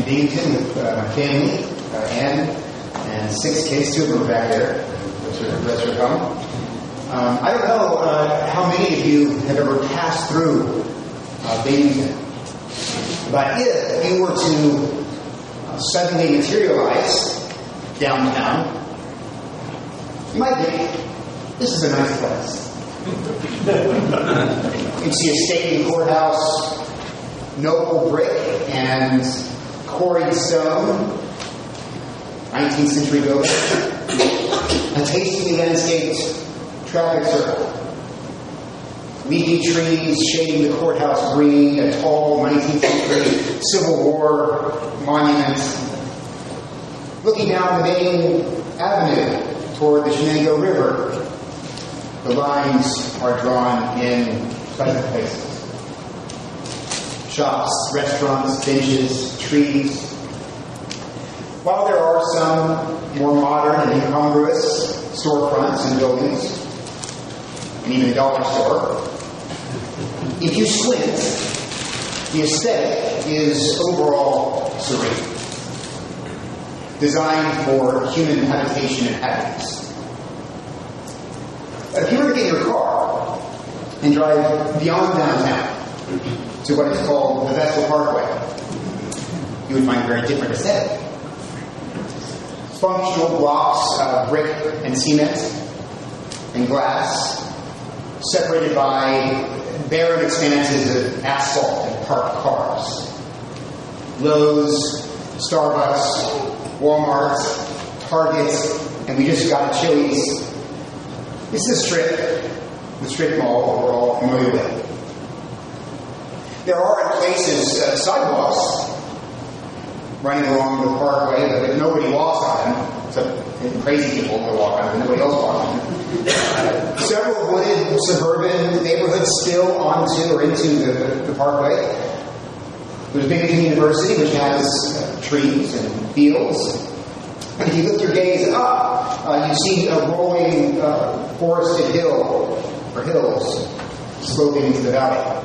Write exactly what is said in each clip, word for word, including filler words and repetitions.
Binghamton with uh, my family, uh, Ann, and six kids. Two of them are back there. The rest are coming. Um, I don't know uh, how many of you have ever passed through uh, Binghamton, but if you were to uh, suddenly materialize downtown, you might think, this is a nice place. You can see a stately courthouse, noble brick and quarried stone, nineteenth century building, a tastefully landscaped traffic circle, leafy trees shading the courthouse green, a tall nineteenth century Civil War monument, looking down the main avenue toward the Shenango River. The lines are drawn in pleasant places. Shops, restaurants, benches, trees. While there are some more modern and incongruous storefronts and buildings, and even a dollar store, if you squint, the aesthetic is overall serene, designed for human habitation and happiness. If you were to get in your car and drive beyond downtown to what is called the Vestal Parkway, you would find a very different aesthetic. Functional blocks of brick and cement and glass, separated by barren expanses of asphalt and parked cars. Lowe's, Starbucks, Walmart, Target, and we just got a Chili's. This is a strip, the strip mall that we're all familiar with. There are in places uh, sidewalks running along the parkway, but nobody walks on them, except crazy people will walk on them, nobody else walks on them. Uh, several wooded suburban neighborhoods spill onto or into the, the parkway. There's Binghamton University, which has uh, trees and fields. And if you lift your gaze up, uh, you see a rolling uh, forested hill, or hills, sloping into the valley.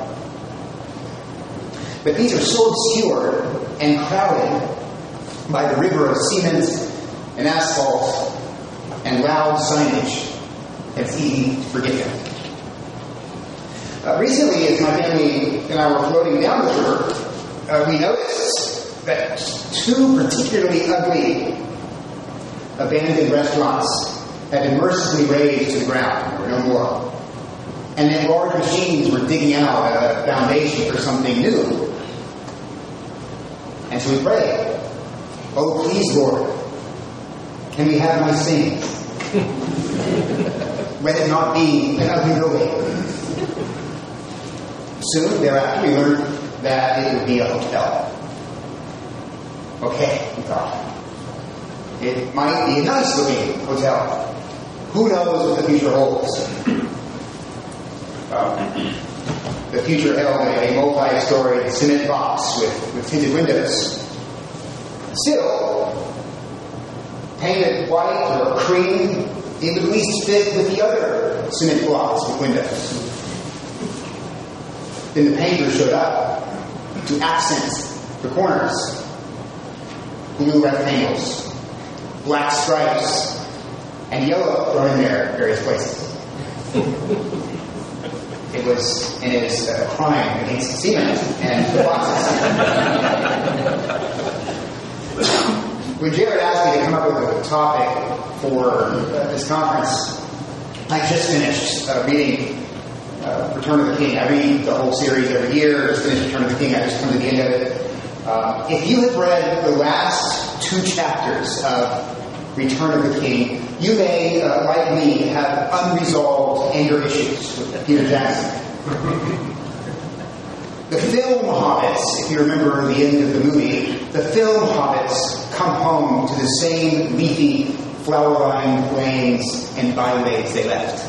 But these are so obscured and crowded by the river of cement and asphalt and loud signage that it's easy to forget them. Uh, recently, as my family and I were floating down this river, uh, we noticed that two particularly ugly abandoned restaurants had been mercifully razed to the ground. There were no more. And then large machines were digging out a foundation for something new. And so we prayed, "Oh, please, Lord, can we have nice things? Let it not be an ugly building." Soon thereafter, we learned that it would be a hotel. Okay, we thought. It might be a nice-looking hotel. Who knows what the future holds? Um, the future held a multi-story cement box with, with tinted windows. Still, painted white or cream, it would at least fit with the other cement blocks with windows. Then the painter showed up to accent the corners. Blue rectangles, black stripes, and yellow thrown in there in various places. It was, and it was a crime against cement and the boxes. When Jared asked me to come up with a topic for uh, this conference, I just finished uh, reading uh, Return of the King. I read the whole series every year. Just finished Return of the King. I just come to the end of it. Uh, if you have read the last two chapters of Return of the King, you may, uh, like me, have unresolved anger issues with Peter Jackson. The film hobbits, if you remember the end of the movie, the film hobbits come home to the same leafy, flower-lined lanes and byways they left.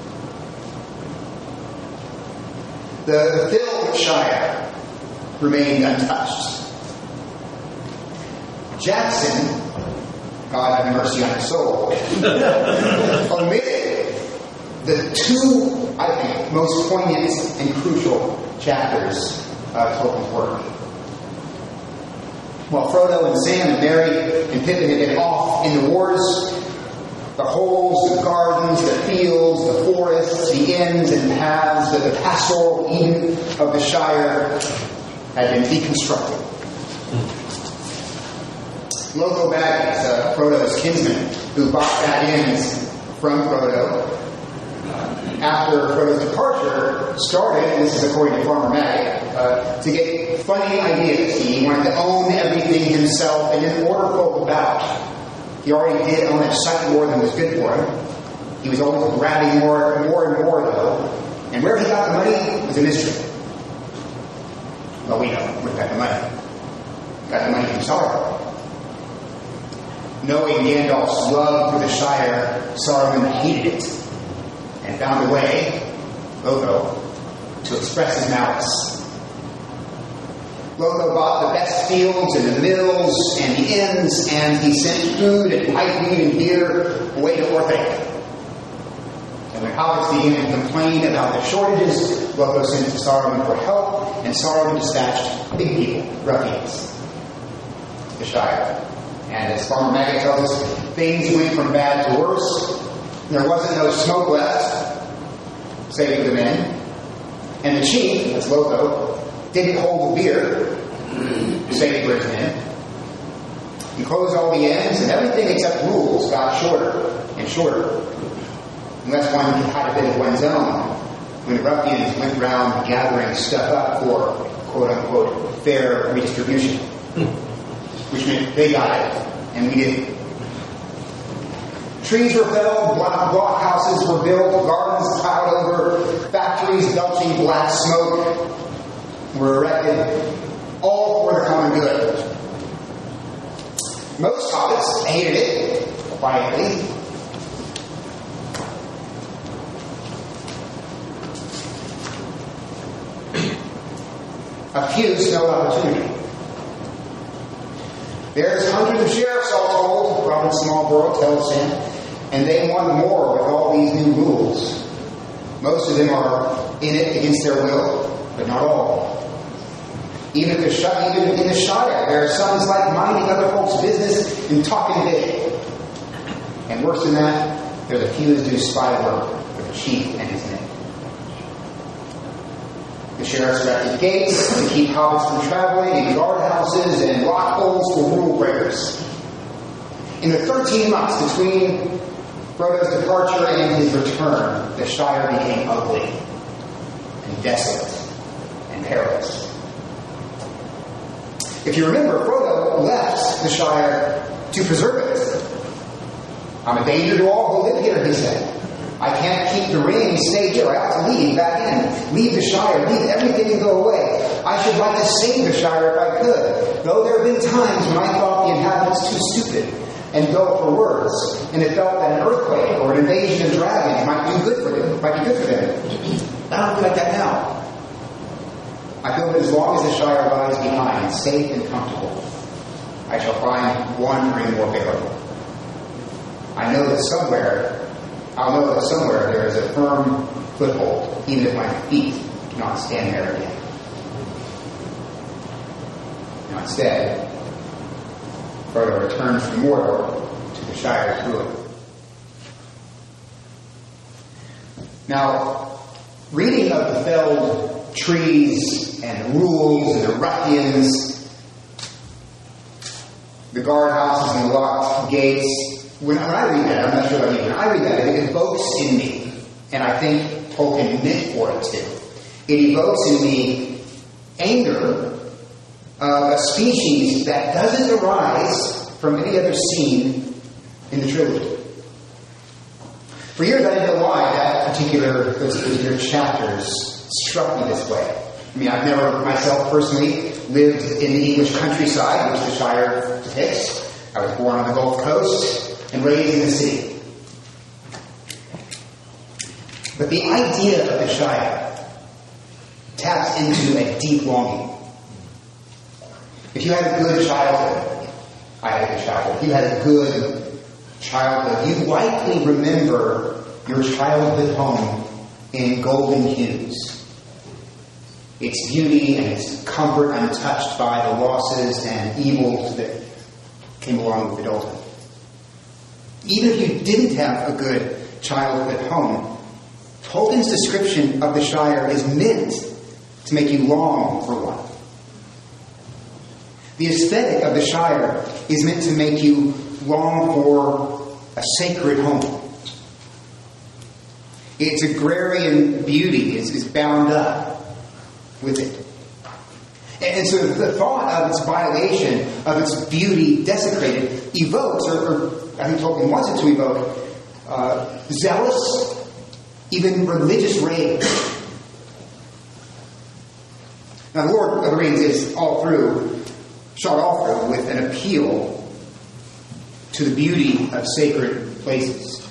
The, the film Shire remained untouched. Jackson, God have mercy on his soul, omitted the two, I think, most poignant and crucial chapters of Tolkien's work. While Frodo and Sam and Merry and Pippin had been off in the wars, the holes, the gardens, the fields, the forests, the inns and paths, the, the pastoral Eden of the Shire had been deconstructed. Loco Baggins, uh, Frodo's kinsman, who bought that inns from Frodo, after Frodo's departure, started, and this is according to Farmer Mag, uh, to get funny ideas. He wanted to own everything himself and then order folk about. He already did own a sight more than was good for him. He was always grabbing more, more and more, though. And where he got the money was a mystery. Well, we know where he got the money. He got the money from Sauron. Knowing Gandalf's love for the Shire, Saruman hated it and found a way, Loco, to express his malice. Loco bought the best fields and the mills and the inns, and he sent food and pipeweed and beer away to Orthanc. And when hobbits began to complain about the shortages, Loco sent to Saruman for help, and Saruman dispatched big people, ruffians, to the Shire. And as Farmer Maggot tells us, things went from bad to worse. There wasn't no smoke left, save for the men. And the chief, that's Loco, didn't hold the beer, save for his men. He closed all the inns, and everything except rules got shorter and shorter. Unless one could hide a bit of one's own, when the ruffians went round gathering stuff up for quote-unquote fair redistribution. Which meant they got it, and we didn't. Trees were felled, block, blockhouses were built, gardens piled over, factories belching black smoke were erected, all for the common good. Most hobbits hated it, quietly. A few smelled opportunity. There's hundreds of sheriffs all told, Robert Smallborough tells him, and they want more with all these new rules. Most of them are in it against their will, but not all. Even, if even in the Shire, there are sons like minding other folks' business and talking big. And worse than that, there's a few that do spy work for the chief and his men. The sheriffs erected gates to keep hobbits from traveling, and guardhouses and lockholes for rule breakers. In the thirteen months between Frodo's departure and his return, the Shire became ugly and desolate and perilous. If you remember, Frodo left the Shire to preserve it. I'm a danger to all who live here, he said. I can't keep the ring and stay here. I ought to leave back in. Leave the Shire. Leave everything and go away. I should like to save the Shire if I could. Though there have been times when I thought the inhabitants too stupid and dull for words, and it felt that an earthquake or an invasion of dragons might do good for them. Might be good for them. I don't feel like that now. I feel that as long as the Shire lies behind, safe and comfortable, I shall find wandering more bearable. I know that somewhere I'll know that somewhere there is a firm foothold, even if my feet cannot stand there again. Now instead, Frodo returns from Mordor to the Shire's ruin. Now, reading of the felled trees and the rules and the ruffians, the guardhouses and the locked gates, When I read that, I'm not sure about you, when I read that, it evokes in me, and I think Tolkien meant for it too, it evokes in me anger of a species that doesn't arise from any other scene in the trilogy. For years I didn't know why that particular, those particular chapters struck me this way. I mean, I've never myself personally lived in the English countryside, which the Shire depicts. I was born on the Gulf Coast and raised in the city. But the idea of the Shire taps into a deep longing. If you had a good childhood, I had a good childhood. If you had a good childhood, you likely remember your childhood home in Golden Hues. its beauty and its comfort untouched by the losses and evils that came along with adulthood. Even if you didn't have a good childhood at home, Tolkien's description of the Shire is meant to make you long for one. The aesthetic of the Shire is meant to make you long for a sacred home. Its agrarian beauty is, is bound up with it. And so the thought of its violation, of its beauty desecrated, evokes, or, or I think Tolkien wants it to evoke, uh, zealous, even religious rage. Now, The Lord of the Rings is all through, shot all through, with an appeal to the beauty of sacred places.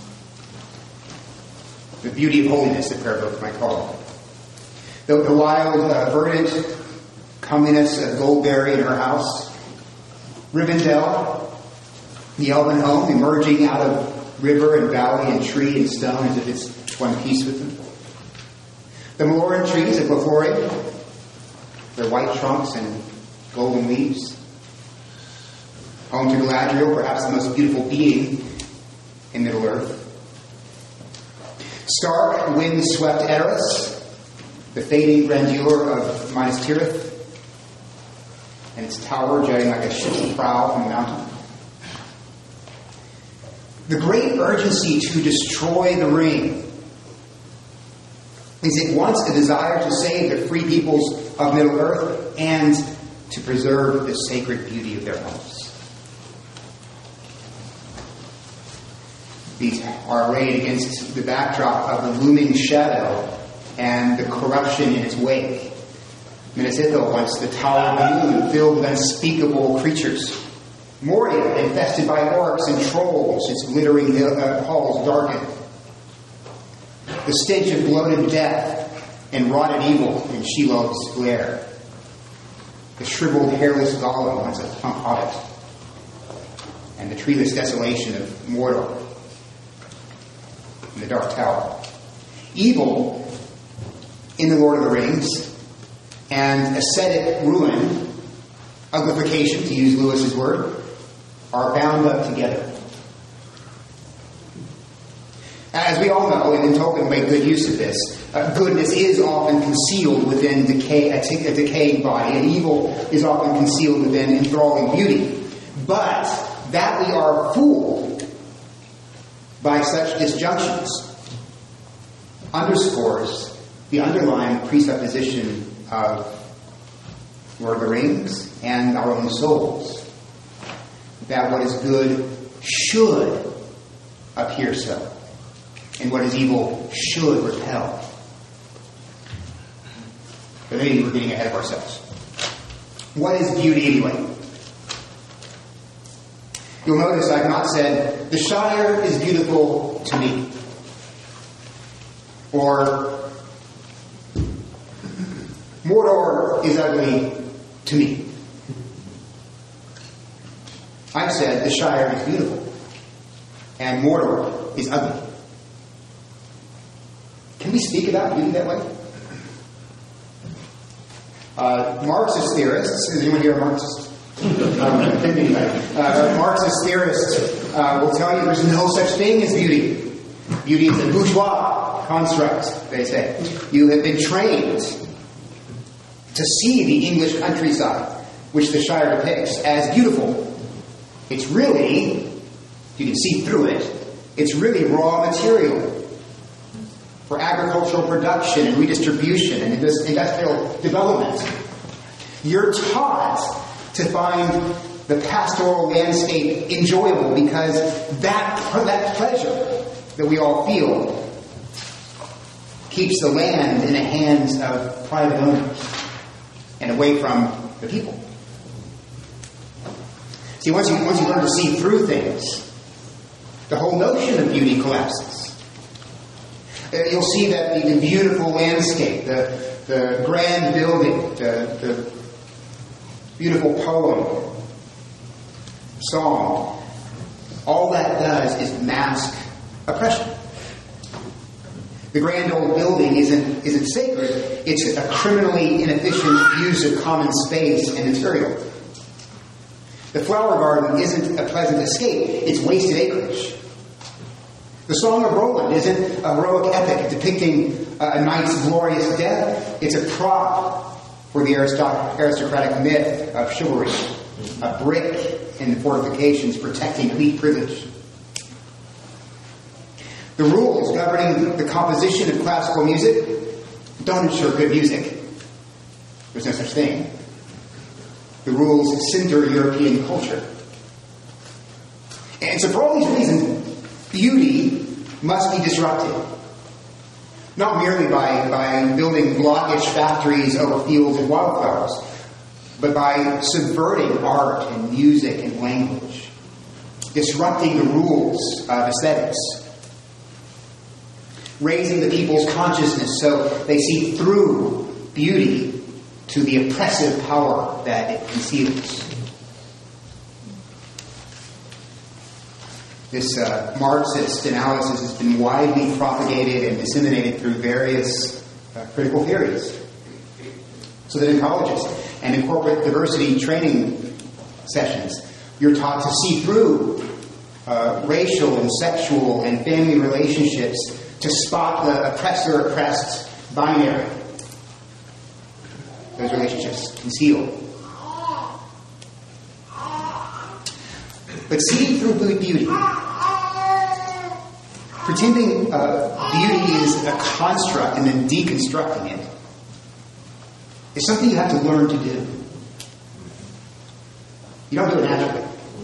The beauty of holiness, the prayer book might call it. The, the wild, uh, verdant comeliness of Goldberry in her house. Rivendell, the elven home, emerging out of river and valley and tree and stone as if it's one piece with them. The Meloran trees of Lothlorien, their white trunks and golden leaves. Home to Galadriel, perhaps the most beautiful being in Middle-earth. Stark, wind-swept Eris, the fading grandeur of Minas Tirith, and its tower jutting like a ship's prow from the mountain. The great urgency to destroy the ring is at once a desire to save the free peoples of Middle-earth and to preserve the sacred beauty of their homes. These are arrayed against the backdrop of the looming shadow and the corruption in its wake. Minas Ithil, once the Tower of the Moon, filled with unspeakable creatures. Moria, infested by orcs and trolls, its glittering uh, halls darkened. The stench of bloated death and rotted evil in Shelob's glare. The shriveled, hairless Gollum, once a plump hobbit. And the treeless desolation of Mordor in the Dark Tower. Evil in the Lord of the Rings and ascetic ruin, uglification, to use Lewis's word, are bound up together. As we all know, and Tolkien made good use of this, uh, goodness is often concealed within decay, a, t- a decaying body, and evil is often concealed within enthralling beauty. But that we are fooled by such disjunctions underscores the underlying presupposition of Lord of the Rings and our own souls, that what is good should appear so, and what is evil should repel. But maybe we're getting ahead of ourselves. What is beauty anyway? You'll notice I've not said, the Shire is beautiful to me. Or, Mordor is ugly to me. I've said the Shire is beautiful and Mordor is ugly. Can we speak about beauty that way? Uh, Marxist theorists, is anyone here a Marxist? um, uh, Marxist theorists uh, will tell you there's no such thing as beauty. Beauty is a bourgeois construct, they say. You have been trained to see the English countryside, which the Shire depicts, as beautiful. It's really, you can see through it, it's really raw material for agricultural production and redistribution and industrial development. You're taught to find the pastoral landscape enjoyable because that, that pleasure that we all feel keeps the land in the hands of private owners and away from the people. See, once you, once you learn to see through things, the whole notion of beauty collapses. You'll see that the, the beautiful landscape, the, the grand building, the, the beautiful poem, song, all that does is mask oppression. The grand old building isn't, isn't sacred. It's a criminally inefficient use of common space and material. The flower garden isn't a pleasant escape. It's wasted acreage. The Song of Roland isn't a heroic epic depicting a knight's glorious death. It's a prop for the aristocratic myth of chivalry, a brick in the fortifications protecting elite privilege. The rules governing the composition of classical music don't ensure good music. There's no such thing. The rules cinder European culture. And so for all these reasons, beauty must be disrupted. Not merely by, by building blockish factories over fields and wildflowers, but by subverting art and music and language, disrupting the rules of aesthetics, raising the people's consciousness so they see through beauty to the oppressive power that it conceals. This uh, Marxist analysis has been widely propagated and disseminated through various uh, critical theories. So that in colleges and in corporate diversity training sessions, you're taught to see through uh, racial and sexual and family relationships to spot the oppressor-oppressed binary. Those relationships concealed. But seeing through beauty, pretending uh, beauty is a construct and then deconstructing it, is something you have to learn to do. You don't do it naturally.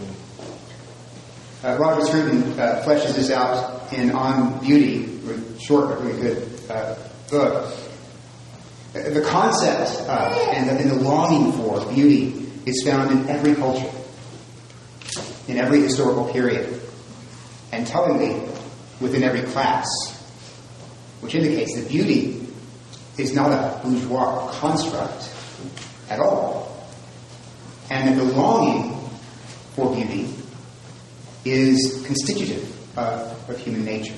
Uh, Roger Scruton uh, fleshes this out in On Beauty, a short but really good uh, book. The concept of and the, and the longing for beauty is found in every culture, in every historical period, and tellingly within every class, which indicates that beauty is not a bourgeois construct at all, and that the longing for beauty is constitutive of, of human nature.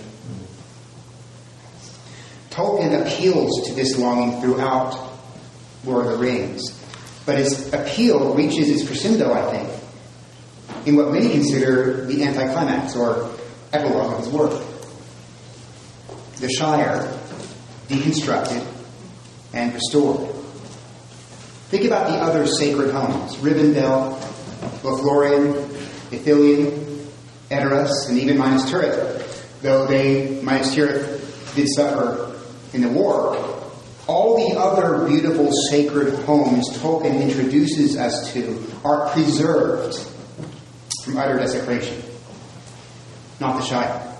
Tolkien appeals to this longing throughout Lord of the Rings, but his appeal reaches its crescendo, I think, in what many consider the anticlimax or epilogue of his work. The Shire, deconstructed and restored. Think about the other sacred homes: Rivendell, Lothlorien, Ithilien, Edoras, and even Minas Tirith. Though they, Minas Tirith, did suffer in the war, all the other beautiful sacred homes Tolkien introduces us to are preserved from utter desecration. Not the Shire.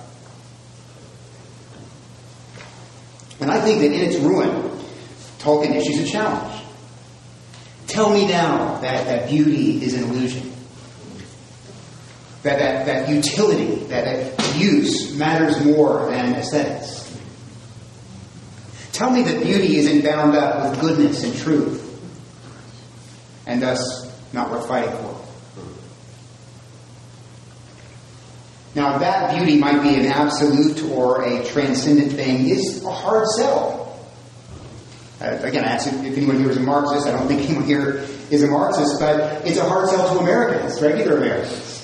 And I think that in its ruin, Tolkien issues a challenge. Tell me now that, that beauty is an illusion. That, that, that utility, that, that use matters more than aesthetics. Tell me that beauty isn't bound up with goodness and truth, and thus not worth fighting for. Now, that beauty might be an absolute or a transcendent thing is a hard sell. Uh, again, I asked if anyone here is a Marxist. I don't think anyone here is a Marxist, but it's a hard sell to Americans, regular Americans.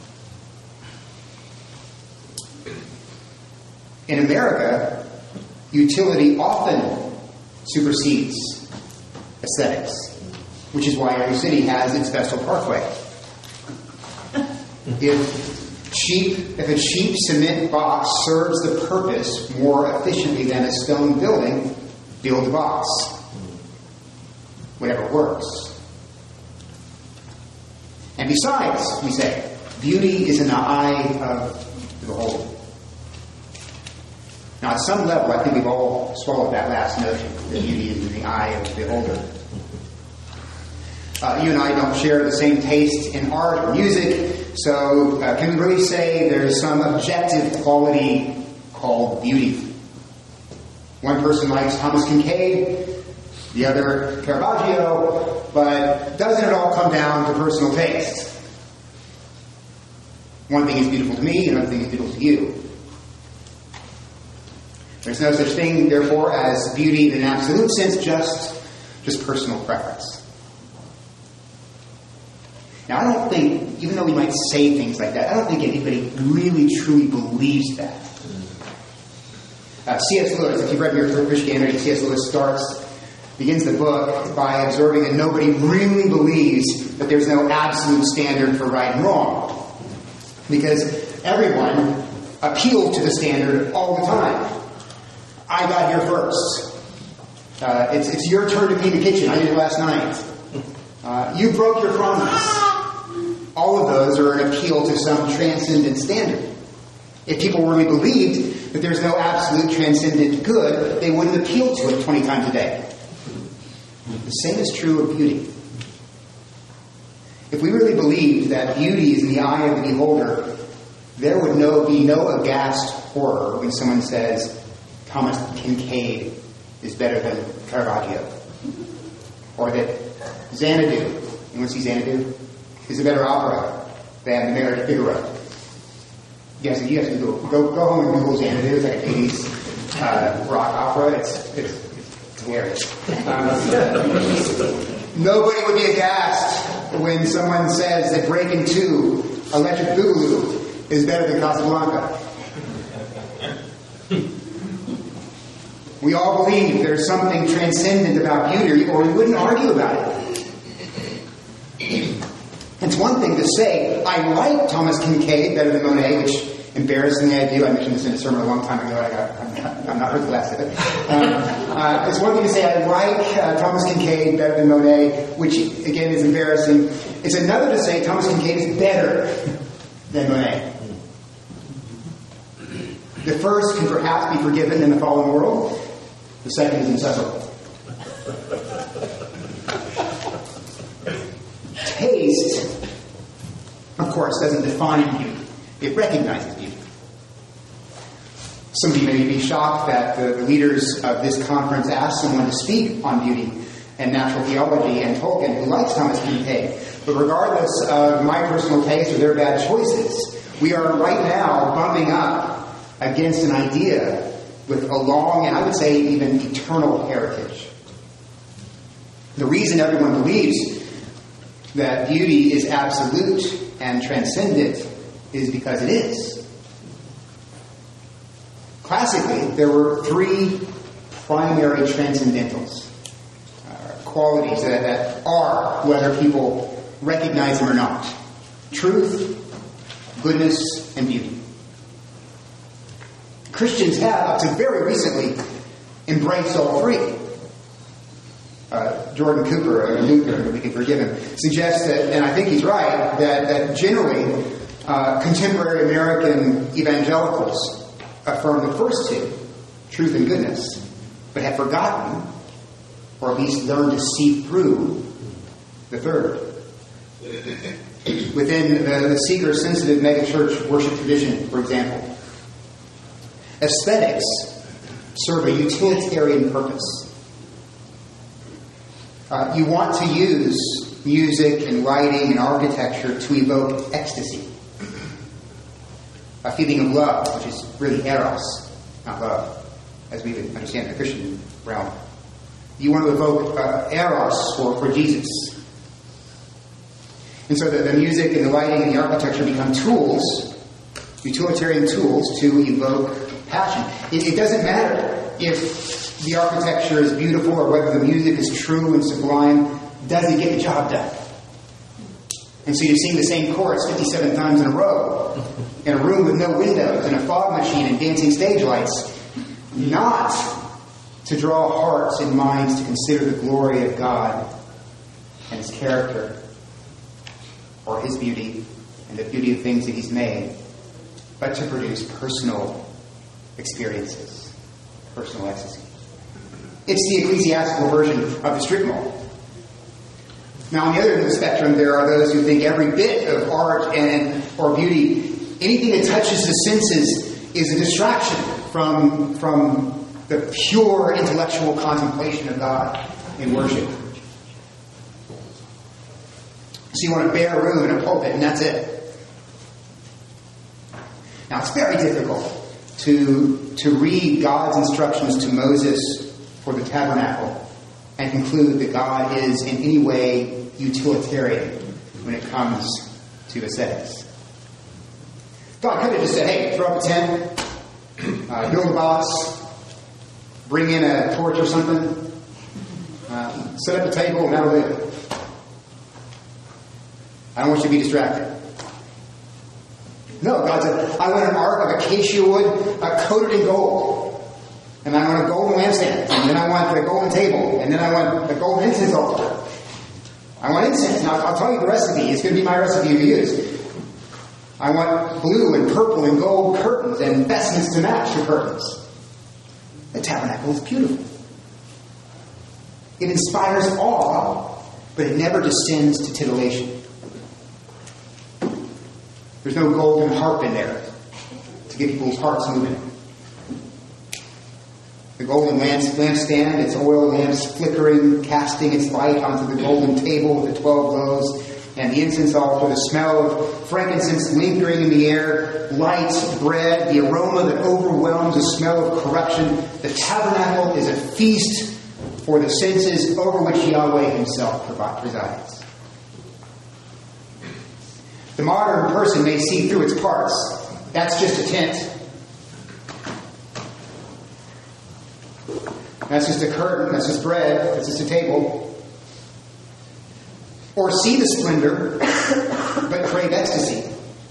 In America, utility often supersedes aesthetics, which is why every city has its Vestal Parkway. If cheap, if a cheap cement box serves the purpose more efficiently than a stone building, build a box. Whatever works. And besides, we say, beauty is in the eye of the beholder. Now, at some level, I think we've all swallowed that last notion, that beauty is in the eye of the beholder. Uh, you and I don't share the same taste in art or music, so uh, can we really say there's some objective quality called beauty? One person likes Thomas Kincaid, the other Caravaggio, but doesn't it all come down to personal taste? One thing is beautiful to me, another thing is beautiful to you. There's no such thing, therefore, as beauty in an absolute sense, just, just personal preference. Now, I don't think, even though we might say things like that, I don't think anybody really, truly believes that. Uh, C S Lewis, if you've read Mere Christianity, C S Lewis starts, begins the book by observing that nobody really believes that there's no absolute standard for right and wrong. Because everyone appeals to the standard all the time. I got here first. Uh, it's, it's your turn to clean the kitchen. I did it last night. Uh, you broke your promise. All of those are an appeal to some transcendent standard. If people really believed that there's no absolute transcendent good, they wouldn't appeal to it twenty times a day. The same is true of beauty. If we really believed that beauty is in the eye of the beholder, there would no, be no aghast horror when someone says, Thomas Kinkade is better than Caravaggio. Or that Xanadu, you want to see Xanadu? Is a better opera than The Marriage of Figaro. Yes, you have to go, go, go home and Google Xanadu. It's like an eighties uh, rock opera. It's, it's, it's hilarious. Um, nobody would be aghast when someone says that Breaking Two, Electric Boogaloo, is better than Casablanca. We all believe there's something transcendent about beauty, or we wouldn't argue about it. It's one thing to say, I like Thomas Kinkade better than Monet, which embarrassingly I do. I mentioned this in a sermon a long time ago. I got, I'm, not, I'm not heard the last of it. Um, uh, it's one thing to say, I like uh, Thomas Kinkade better than Monet, which again is embarrassing. It's another to say Thomas Kinkade is better than Monet. The first can perhaps be forgiven in the fallen world. The second is insufferable. Taste, of course, doesn't define beauty. It recognizes beauty. Some of you may be shocked that the leaders of this conference asked someone to speak on beauty and natural theology and Tolkien who likes Thomas Kinkade. But regardless of my personal taste or their bad choices, we are right now bumping up against an idea with a long and I would say even eternal heritage. The reason everyone believes that beauty is absolute and transcendent is because it is. Classically, there were three primary transcendentals, uh, qualities that, that are, whether people recognize them or not: truth, goodness, and beauty. Christians have, up to very recently, embraced all three. Uh, Jordan Cooper, a Lutheran, we can forgive him, suggests that, and I think he's right, that, that generally uh, contemporary American evangelicals affirm the first two, truth and goodness, but have forgotten, or at least learned to see through, the third. Within the, the seeker-sensitive megachurch worship tradition, for example, aesthetics serve a utilitarian purpose. Uh, you want to use music and lighting and architecture to evoke ecstasy, a feeling of love, which is really eros, not love, as we would understand in the Christian realm. You want to evoke uh, eros for, for Jesus. And so the, the music and the lighting and the architecture become tools, utilitarian tools to evoke passion. It, it doesn't matter if the architecture is beautiful or whether the music is true and sublime. Does it get the job done? And so you sing the same chorus fifty-seven times in a row in a room with no windows and a fog machine and dancing stage lights, not to draw hearts and minds to consider the glory of God and His character or His beauty and the beauty of things that He's made, but to produce personal experiences, personal ecstasy. It's the ecclesiastical version of the strip mall. Now, on the other end of the spectrum, there are those who think every bit of art and or beauty, anything that touches the senses, is a distraction from, from the pure intellectual contemplation of God in worship. So you want a bare room and a pulpit, and that's it. Now, it's very difficult to, to read God's instructions to Moses for the tabernacle and conclude that God is in any way utilitarian when it comes to aesthetics. God could have just said, hey, throw up a tent, uh, build a box, bring in a torch or something, uh, set up a table, and that'll do it. I don't want you to be distracted. No, God said, I want an ark of acacia wood uh, coated in gold. And I want a golden lampstand. And then I want the golden table. And then I want the golden incense altar. I want incense. Now, I'll tell you the recipe. It's going to be my recipe to use. I want blue and purple and gold curtains and vestments to match the curtains. The tabernacle is beautiful. It inspires awe, but it never descends to titillation. There's no golden harp in there to get people's hearts moving. The golden lampstand, its oil lamps flickering, casting its light onto the golden table with the twelve loaves, and the incense altar, the smell of frankincense lingering in the air, light, bread, the aroma that overwhelms the smell of corruption. The tabernacle is a feast for the senses over which Yahweh himself presides. The modern person may see through its parts. That's just a tent. That's just a curtain. That's just bread. That's just a table. Or see the splendor, but crave ecstasy.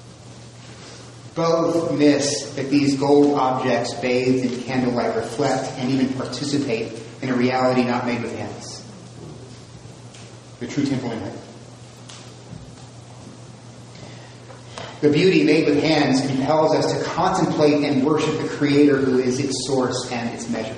Both miss that these gold objects bathed in candlelight reflect and even participate in a reality not made with hands. The true temple in heaven. The beauty made with hands compels us to contemplate and worship the Creator who is its source and its measure.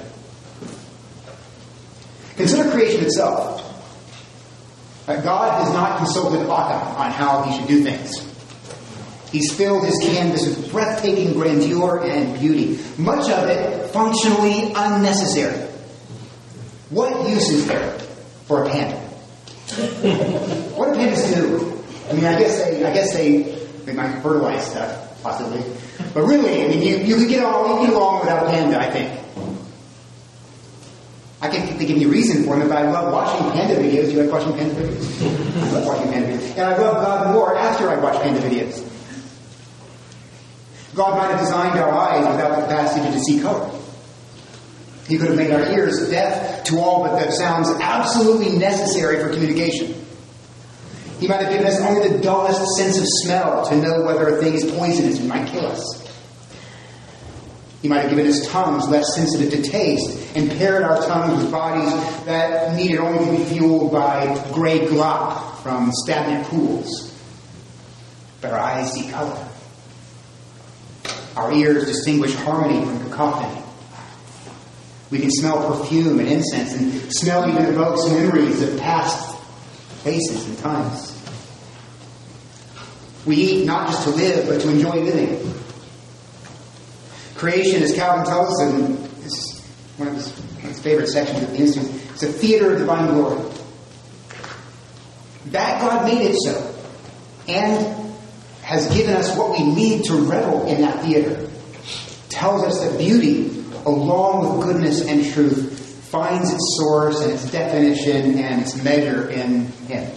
Consider creation itself. God has not consulted Occam on how he should do things. He's filled his canvas with breathtaking grandeur and beauty, much of it functionally unnecessary. What use is there for a panda? What do pandas do? I mean, I guess they, I guess they, they might fertilize stuff, possibly. But really, I mean, you, you could get all, you get along without a panda, I think. I can't think of any reason for them, but I love watching panda videos. Do you like watching panda videos? I love watching panda videos. And I love God more after I watch panda videos. God might have designed our eyes without the capacity to see color. He could have made our ears deaf to all but the sounds absolutely necessary for communication. He might have given us only the dullest sense of smell to know whether a thing is poisonous and might kill us. He might have given us tongues less sensitive to taste and paired our tongues with bodies that needed only to be fueled by gray glop from stagnant pools. But our eyes see color. Our ears distinguish harmony from cacophony. We can smell perfume and incense, and smell even evokes memories of past places and times. We eat not just to live, but to enjoy living. Creation, as Calvin tells us, and this is one of his, one of his favorite sections of the Institute, it's a theater of divine glory. That God made it so, and has given us what we need to revel in that theater. Tells us that beauty, along with goodness and truth, finds its source and its definition and its measure in Him.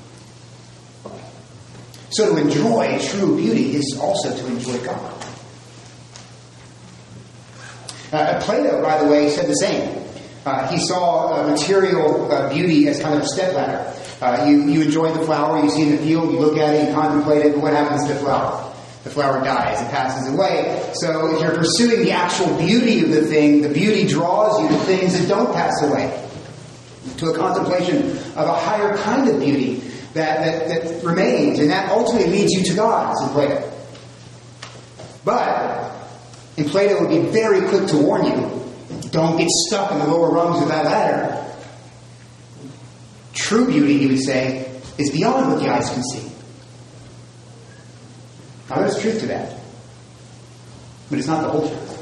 So to enjoy true beauty is also to enjoy God. Uh, Plato, by the way, said the same. Uh, he saw uh, material uh, beauty as kind of a stepladder. Uh, you, you enjoy the flower, you see in the field, you look at it, you contemplate it, but what happens to the flower? The flower dies, it passes away. So if you're pursuing the actual beauty of the thing, the beauty draws you to things that don't pass away. To a contemplation of a higher kind of beauty that, that, that remains, and that ultimately leads you to God, as in Plato. But, and Plato would be very quick to warn you, don't get stuck in the lower rungs of that ladder. True beauty, he would say, is beyond what the eyes can see. Now there's truth to that. But it's not the whole truth.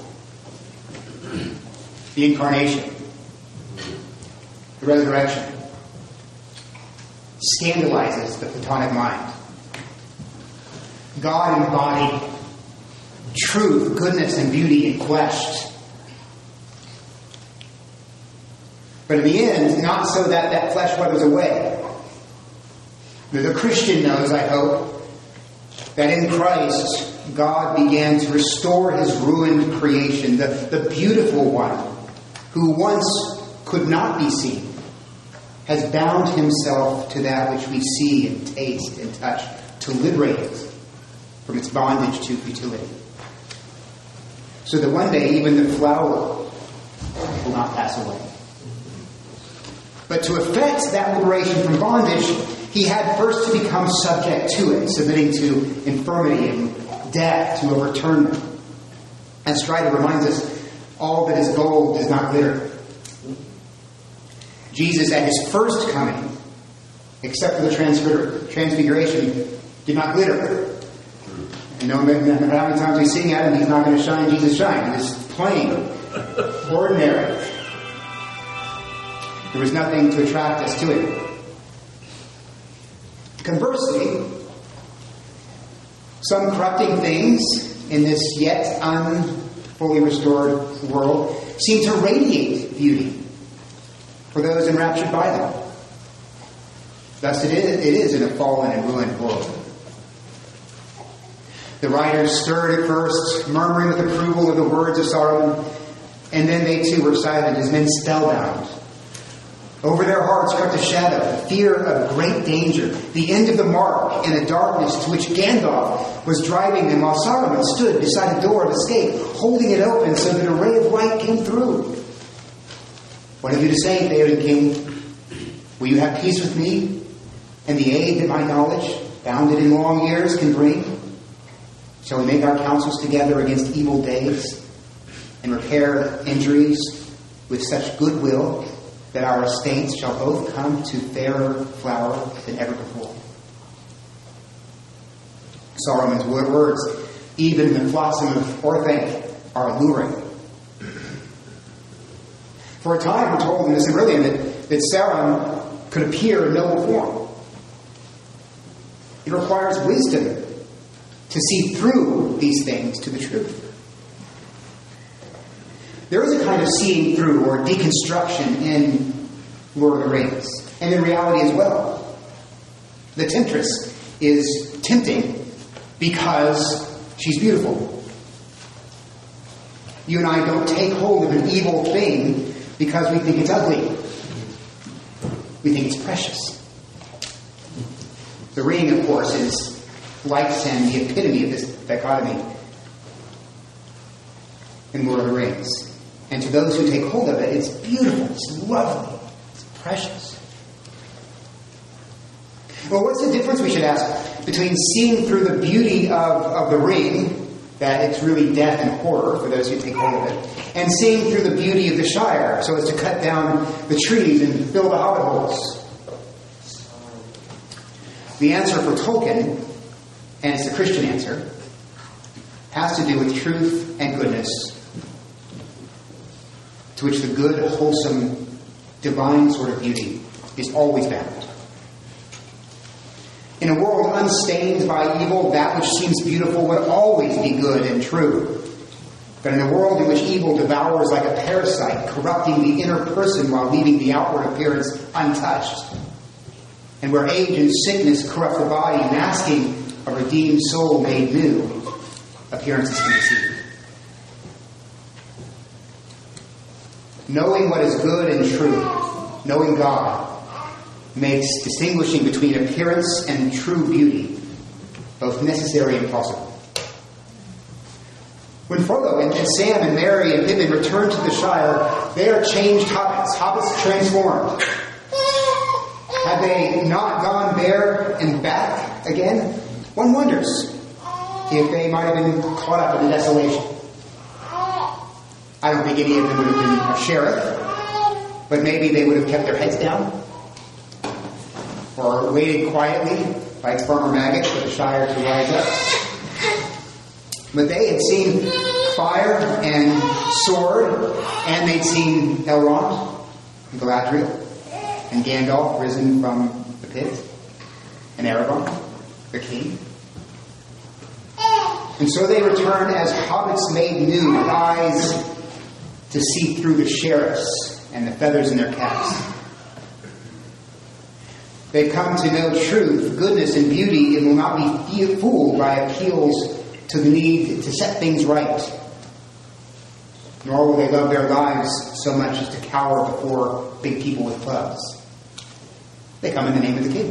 The incarnation, the resurrection, scandalizes the Platonic mind. God embodied truth, goodness, and beauty in flesh. But in the end, not so that that flesh withers away. The Christian knows, I hope, that in Christ, God began to restore his ruined creation, the, the beautiful one, who once could not be seen, has bound himself to that which we see and taste and touch, to liberate it from its bondage to futility. So that one day even the flower will not pass away. But to effect that liberation from bondage, he had first to become subject to it, submitting to infirmity and death to overturn them. As Strider reminds us, all that is gold does not glitter. Jesus, at his first coming, except for the transfig- transfiguration, did not glitter. And no matter how many times we sing at him, he's not going to shine, Jesus shine. He was plain, ordinary. There was nothing to attract us to him. Conversely, some corrupting things in this yet unfully restored world seem to radiate beauty for those enraptured by them. Thus it is, it is in a fallen and ruined world. The writers stirred at first, murmuring with approval of the words of Solomon, and then they too were silent as men spellbound. Over their hearts crept a shadow, the fear of great danger, the end of the mark, and a darkness to which Gandalf was driving them while Solomon stood beside a door of escape, holding it open so that a ray of light came through. What have you to say, Theoden King? Will you have peace with me and the aid that my knowledge, bounded in long years, can bring? Shall we make our counsels together against evil days and repair injuries with such goodwill that our estates shall both come to fairer flower than ever before? Solomon's words, even the flotsam of Orthanc, are alluring. For a time, we're told in the Silmarillion that, that Sauron could appear in noble form. It requires wisdom to see through these things to the truth. There is a kind of seeing through or deconstruction in Lord of the Rings, and in reality as well. The temptress is tempting because she's beautiful. You and I don't take hold of an evil thing because we think it's ugly. We think it's precious. The ring, of course, is like sin, the epitome of this dichotomy in Lord of the Rings. And to those who take hold of it, it's beautiful, it's lovely, it's precious. Well, what's the difference, we should ask, between seeing through the beauty of, of the ring, that it's really death and horror for those who take hold of it, and seeing through the beauty of the Shire, so as to cut down the trees and fill the hobbit holes? The answer for Tolkien, and it's the Christian answer, has to do with truth and goodness, to which the good, wholesome, divine sort of beauty is always bound. In a world unstained by evil, that which seems beautiful would always be good and true. But in a world in which evil devours like a parasite, corrupting the inner person while leaving the outward appearance untouched, and where age and sickness corrupt the body, masking a redeemed soul made new, appearances can deceive. Knowing what is good and true, knowing God, makes distinguishing between appearance and true beauty both necessary and possible. When Frodo and, and Sam and Merry and Pippin return to the Shire, they are changed hobbits, hobbits transformed. Had they not gone there and back again, one wonders if they might have been caught up in the desolation. I don't think any of them would have been a sheriff, but maybe they would have kept their heads down or waited quietly like Farmer Maggot for the Shire to rise up. But they had seen fire and sword, and they'd seen Elrond and Galadriel and Gandalf risen from the pit, and Aragorn, the king. And so they return as hobbits made new, with eyes to see through the sheriffs and the feathers in their caps. They come to know truth, goodness, and beauty, and will not be fooled by appeals to the need to set things right. Nor will they love their lives so much as to cower before big people with clubs. They come in the name of the King,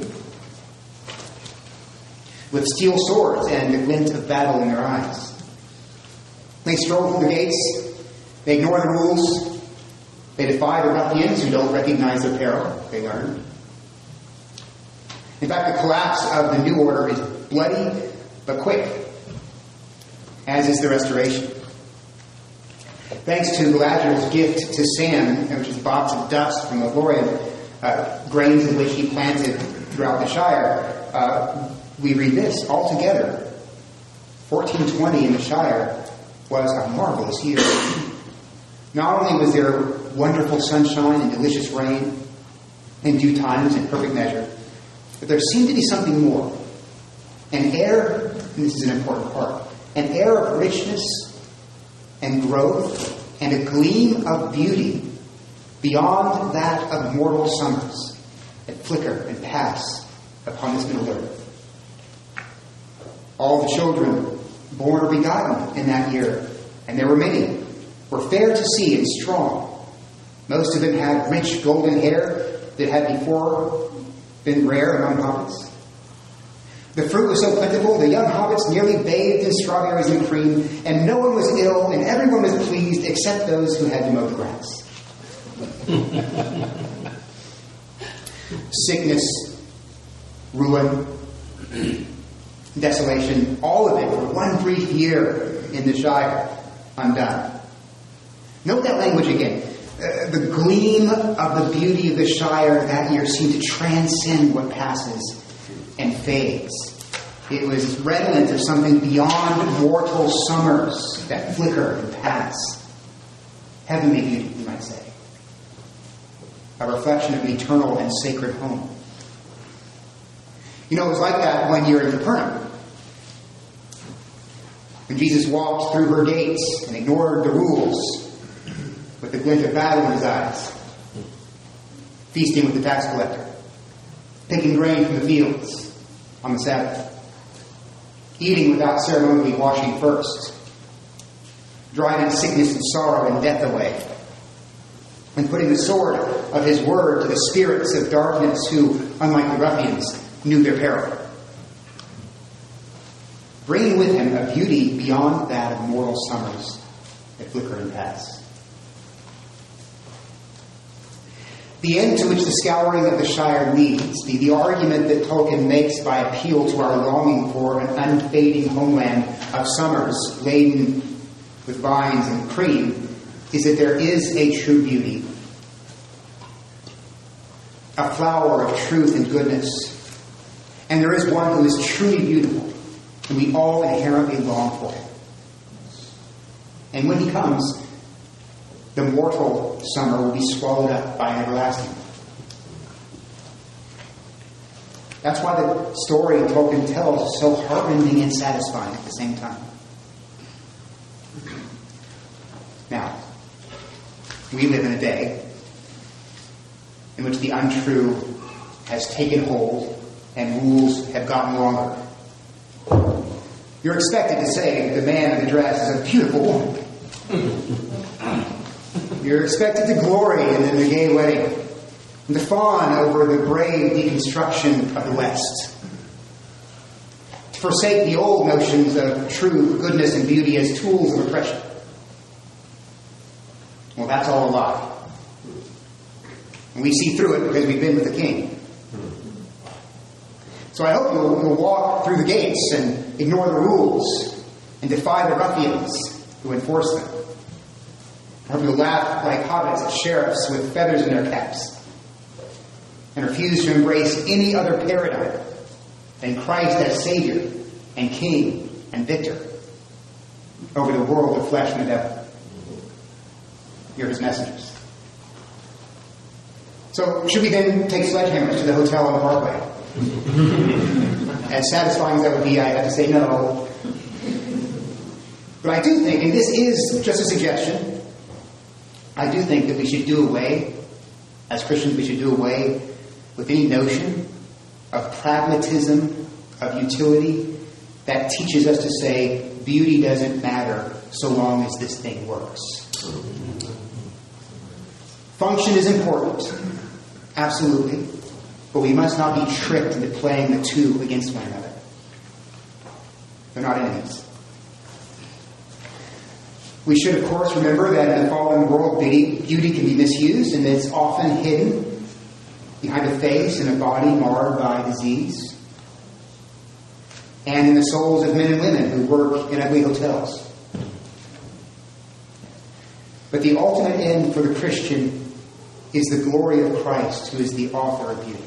with steel swords and the glint of battle in their eyes. They stroll through the gates. They ignore the rules. They defy the ruffians who don't recognize their peril. They learn. In fact, the collapse of the New Order is bloody but quick, as is the restoration. Thanks to Galadriel's gift to Sam, which is box of dust from the Lorien, uh, grains in which he planted throughout the Shire, uh, we read this. Altogether, fourteen twenty in the Shire was a marvelous year. Not only was there wonderful sunshine and delicious rain in due times and perfect measure, but there seemed to be something more. An air, and this is an important part, an air of richness and growth and a gleam of beauty beyond that of mortal summers that flicker and pass upon this middle earth. All the children born or begotten in that year, and there were many, were fair to see and strong. Most of them had rich golden hair that had before been rare among hobbits. The fruit was so plentiful, the young hobbits nearly bathed in strawberries and cream, and no one was ill, and everyone was pleased except those who had to mow the grass. Sickness, ruin, desolation, all of it for one brief year in the Shire, undone. Note that language again. Uh, the gleam of the beauty of the Shire that year seemed to transcend what passes and fades. It was redolent of something beyond mortal summers that flicker and pass. Heavenly beauty, you might say. A reflection of an eternal and sacred home. You know, it was like that one year in Capernaum. When Jesus walked through her gates and ignored the rules with the glint of battle in his eyes, feasting with the tax collector, picking grain from the fields on the Sabbath, eating without ceremonially washing first, driving sickness and sorrow and death away, and putting the sword of his word to the spirits of darkness who, unlike the ruffians, knew their peril, bringing with him a beauty beyond that of mortal summers that flicker and pass. The end to which the scouring of the Shire leads, the, the argument that Tolkien makes by appeal to our longing for an unfading homeland of summers laden with vines and cream, is that there is a true beauty, a flower of truth and goodness, and there is one who is truly beautiful, and we all inherently long for him. And when he comes, the mortal summer will be swallowed up by an everlasting. That's why the story Tolkien tells is so heartrending and satisfying at the same time. Now, we live in a day in which the untrue has taken hold and rules have gotten longer. You're expected to say that the man in the dress is a beautiful woman. You're expected to glory in the gay wedding and to fawn over the brave deconstruction of the West. To forsake the old notions of truth, goodness, and beauty as tools of oppression. Well, that's all a lie. And we see through it because we've been with the King. So I hope you'll, you'll walk through the gates and ignore the rules and defy the ruffians who enforce them. I hope you'll laugh like hobbits at sheriffs with feathers in their caps and refuse to embrace any other paradigm than Christ as Savior and King and Victor over the world of flesh and the devil. You're his messengers. So should we then take sledgehammers to the hotel on the Parkway? As satisfying as that would be, I have to say no. But I do think, and this is just a suggestion, I do think that we should do away, as Christians, we should do away with any notion of pragmatism, of utility, that teaches us to say beauty doesn't matter so long as this thing works. Function is important, absolutely, but we must not be tricked into playing the two against one another. They're not enemies. We should, of course, remember that in the fallen world, beauty, beauty can be misused, and it's often hidden behind a face and a body marred by disease, and in the souls of men and women who work in ugly hotels. But the ultimate end for the Christian is the glory of Christ, who is the author of beauty.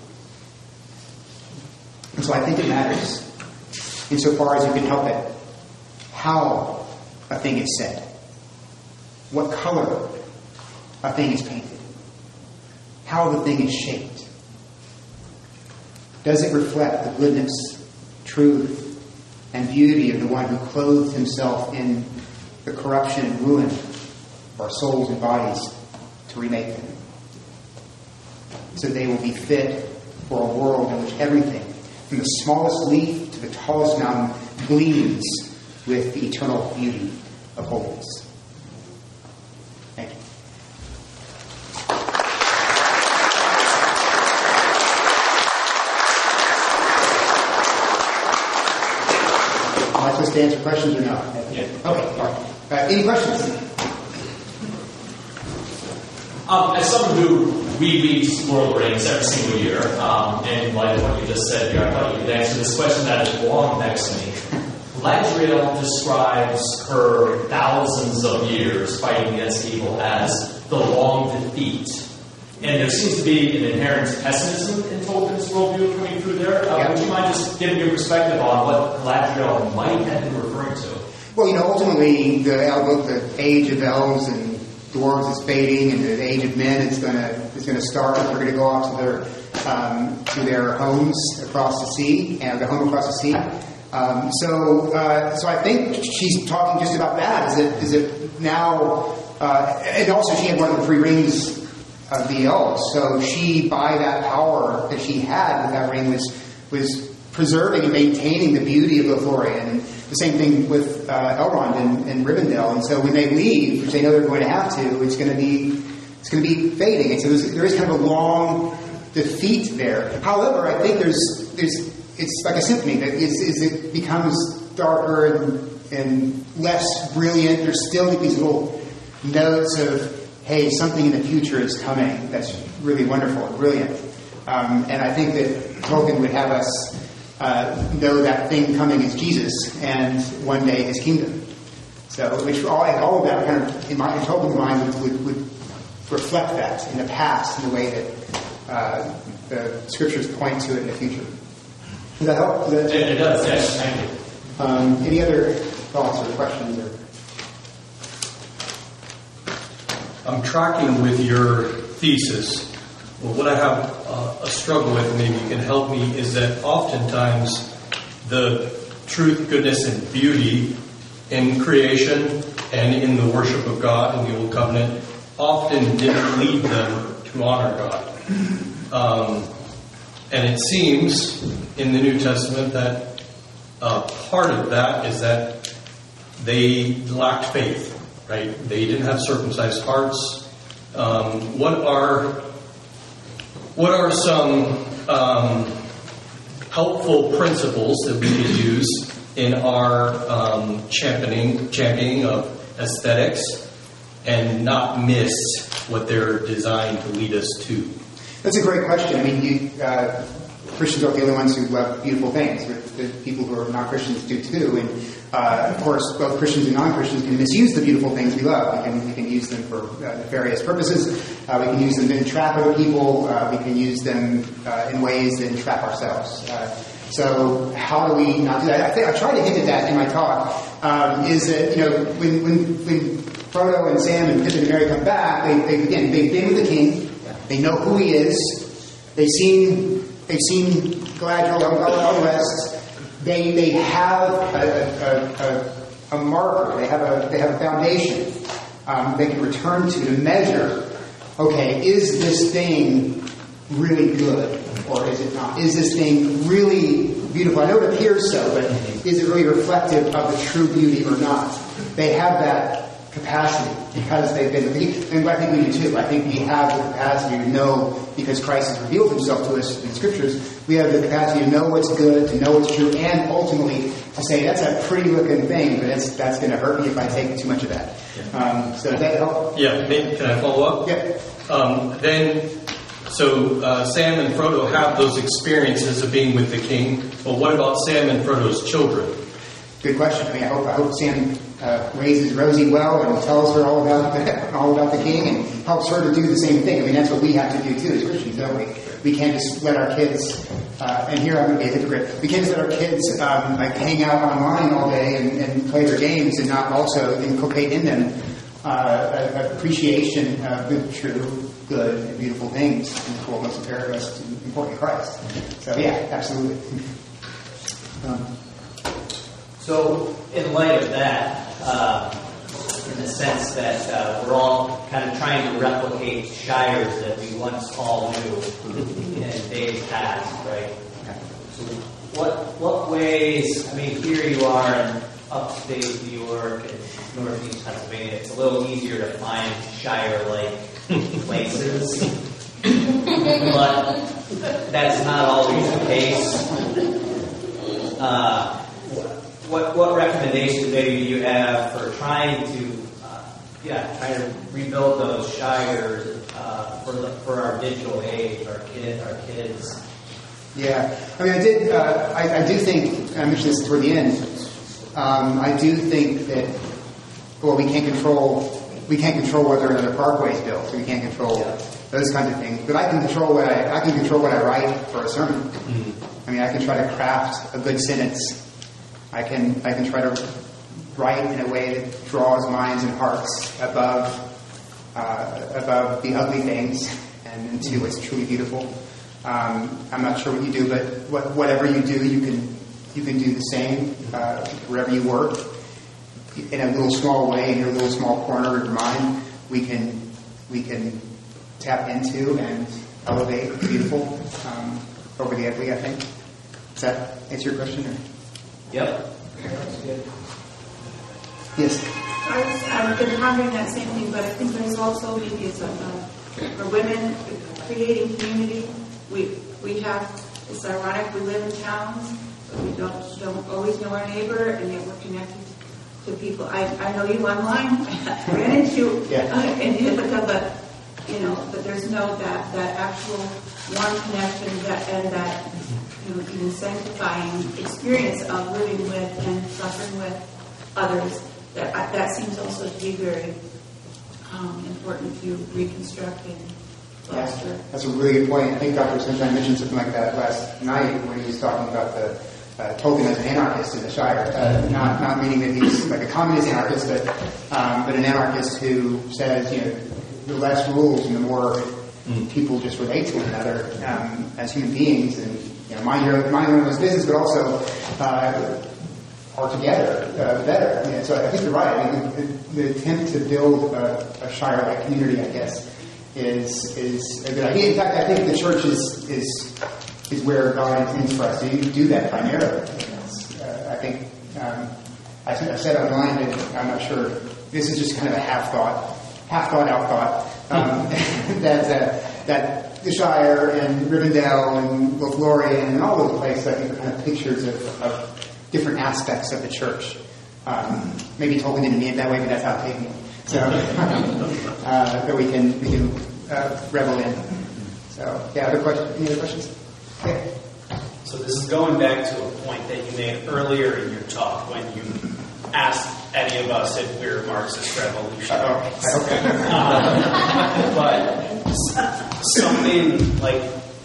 And so I think it matters, insofar as you can help it, how a thing is said, what color a thing is painted, how the thing is shaped. Does it reflect the goodness, truth, and beauty of the one who clothed himself in the corruption and ruin of our souls and bodies to remake them, so they will be fit for a world in which everything, from the smallest leaf to the tallest mountain, gleams with the eternal beauty of holiness. Thank you. Am I supposed to answer questions or not? Yeah. Okay, all right. Uh, any questions? Um, as someone who rereads Lord of the Rings every single year, um, and in light of what you just said here, I thought you could answer this question that is long next to me. Galadriel describes her thousands of years fighting against evil as the long defeat. And there seems to be an inherent pessimism in Tolkien's worldview coming through there. Uh, Yeah. Would you mind just giving your perspective on what Galadriel might have been referring to? Well, you know, ultimately, the, el- the age of elves and dwarves is fading, and the age of men is going to is going to start. They're going to go off to their um, to their homes across the sea, and their home across the sea. Um, so, uh, so I think she's talking just about that. Is it is it now? Uh, and also, she had one of the three rings of the elves, so she, by that power that she had with that ring, was was preserving and maintaining the beauty of Lothlorien. And the same thing with uh, Elrond and, and Rivendell. And so when they leave, which they know they're going to have to, it's going to be it's going to be fading. And so there's, there is kind of a long defeat there. However, I think there's there's it's like a symphony that is, is it becomes darker and, and less brilliant. There's still these little notes of, hey, something in the future is coming that's really wonderful and brilliant. Um, and I think that Tolkien would have us Uh, know that thing coming is Jesus, and one day His kingdom. So, which all, all of that kind of, in my in Tolkien's mind, would, would, would reflect that in the past, in the way that uh, the scriptures point to it in the future. Does that help? Does that, It, it does, yes. Thank you. um, any other thoughts or questions? Or? I'm tracking with your thesis. Well, what I have uh, a struggle with, maybe you can help me, is that oftentimes the truth, goodness, and beauty in creation and in the worship of God in the Old Covenant often didn't lead them to honor God. Um, and it seems in the New Testament that uh, part of that is that they lacked faith, right? They didn't have circumcised hearts. Um, what are... What are some um, helpful principles that we could use in our um, championing, championing of aesthetics and not miss what they're designed to lead us to? That's a great question. I mean, you, uh, Christians aren't the only ones who love beautiful things. The people who are not Christians do too. And uh, of course, both Christians and non-Christians can misuse the beautiful things we love. We can, we can use them for uh, nefarious purposes. Uh, we can use them to entrap other people. Uh, we can use them uh, in ways that entrap ourselves. Uh, so how do we not do that? I think I tried to hint at that in my talk. Um, is that, you know, when when when Frodo and Sam and Pippin and Merry come back, they, they again they've been with the king. They know who he is. They've seen they've seen Galadriel, all the rest. They they have a, a, a, a marker. They have a they have a foundation um, they can return to to measure. Okay, is this thing really good, or is it not? Is this thing really beautiful? I know it appears so, but is it really reflective of the true beauty or not? They have that capacity because they've been, and I think we do too. I think we have the capacity to know, because Christ has revealed himself to us in the Scriptures, we have the capacity to know what's good, to know what's true, and ultimately to say, that's a pretty looking thing, but it's, that's going to hurt me if I take too much of that. Um, so does that help? Yeah, can I follow up? Yeah. Um, then, so uh, Sam and Frodo have those experiences of being with the king, but what about Sam and Frodo's children? Good question. I mean, I hope I hope Sam uh, raises Rosie well and tells her all about the, all about the king and helps her to do the same thing. I mean, that's what we have to do too as Christians, don't we? We can't just let our kids. Uh, and here I'm going to be a hypocrite. We can't just let our kids um, like hang out online all day and, and play their games and not also inculcate in them uh, an appreciation of the true, good, and beautiful things in the world, most most important Christ. So yeah, absolutely. Um, So, in light of that, uh, in the sense that uh, we're all kind of trying to replicate shires that we once all knew in days past, right? So, what what ways? I mean, here you are in upstate New York and northeast Pennsylvania. It's a little easier to find shire-like places, but that's not always the case. Uh, What what recommendations maybe do you have for trying to, uh, yeah, trying to rebuild those shires uh, for the, for our digital age, our kid, our kids? Yeah, I mean, I did. Uh, I, I do think I mentioned this toward the end. Um, I do think that well, we can't control we can't control whether another parkway is built. So we can't control yeah. those kinds of things. But I can control what I I can control what I write for a sermon. Mm-hmm. I mean, I can try to craft a good sentence. I can I can try to write in a way that draws minds and hearts above uh, above the ugly things and into what's truly beautiful. Um, I'm not sure what you do, but what, whatever you do, you can you can do the same uh, wherever you work. In a little small way, in your little small corner of your mind, we can we can tap into and elevate the beautiful um, over the ugly. I think. Does that answer your question? Or? Yep. That's good. Yes. I was, I've been pondering that same thing, but I think there's also maybe some, uh, for women, creating community. We we have, it's ironic, we live in towns, but we don't don't always know our neighbor, and yet we're connected to people. I, I know you online. I ran into yeah. uh, in Ithaca, but you know, but there's no that that actual warm connection that and that. You know, even sanctifying experience of living with and suffering with others. That that seems also to be very um, important to reconstruct and foster. Yeah, that's a really good point. I think Doctor Sunshine mentioned something like that last night when he was talking about the uh, Tolkien as an anarchist in the Shire. Uh, not not meaning that he's like a communist anarchist, but um, but an anarchist who says, you know, the less rules and the more mm. people just relate to one another um, as human beings and. You know, mind your mind your own business, but also uh, are together uh, better. I mean, so I think you're right. I mean, the, the attempt to build a, a Shire-like community, I guess, is is a good idea. In fact, I think the church is is is where God intends for us to do that primarily. Uh, I think um, I, I said online, and I'm not sure. This is just kind of a half thought, half thought out thought um, that uh, that. The Shire and Rivendell and Lothlorien and all those places, I think, are kind of pictures of, of different aspects of the church. Um, maybe Tolkien didn't mean it that way, but that's how it came me. So uh, that we can we can uh, revel in. So yeah, other questions? Any other questions? Yeah. So this is going back to a point that you made earlier in your talk when you asked any of us if we're Marxist revolutionaries. Uh, but something like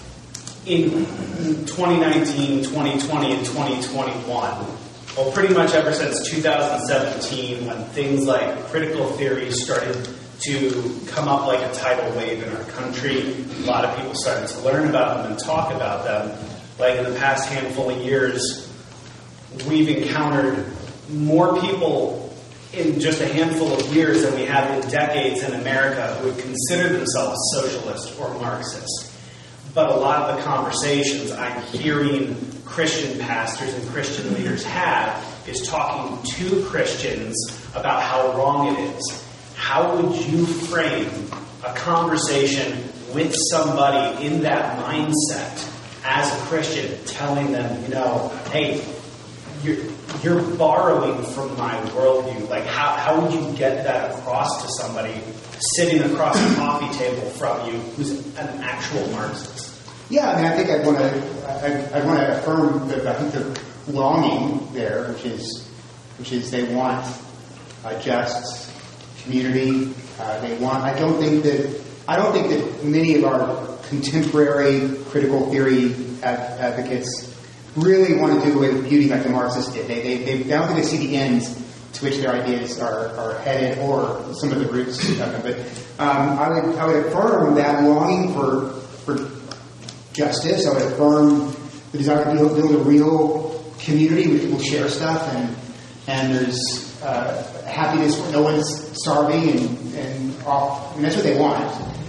in twenty nineteen, twenty twenty, and twenty twenty-one, well, pretty much ever since two thousand seventeen, when things like critical theory started to come up like a tidal wave in our country, a lot of people started to learn about them and talk about them. Like in the past handful of years, we've encountered more people in just a handful of years than we have in decades in America who would consider themselves socialist or Marxist. But a lot of the conversations I'm hearing Christian pastors and Christian leaders have is talking to Christians about how wrong it is. How would you frame a conversation with somebody in that mindset as a Christian, telling them, you know, hey, you're, you're borrowing from my worldview? Like, how, how would you get that across to somebody sitting across a coffee table from you who's an actual Marxist? Yeah, I mean, I think I want to I, I want to affirm that I think the longing there, which is which is they want a just community. Uh, they want. I don't think that I don't think that many of our contemporary critical theory ad- advocates really want to do away with beauty like the Marxists did. They, they, they I don't think they see the ends to which their ideas are, are headed, or some of the roots of them. But um, I would I would affirm that longing for for justice. I would affirm the desire to build, build a real community where people share stuff, and and there's uh, happiness where no one's starving, and, and off. And that's what they want.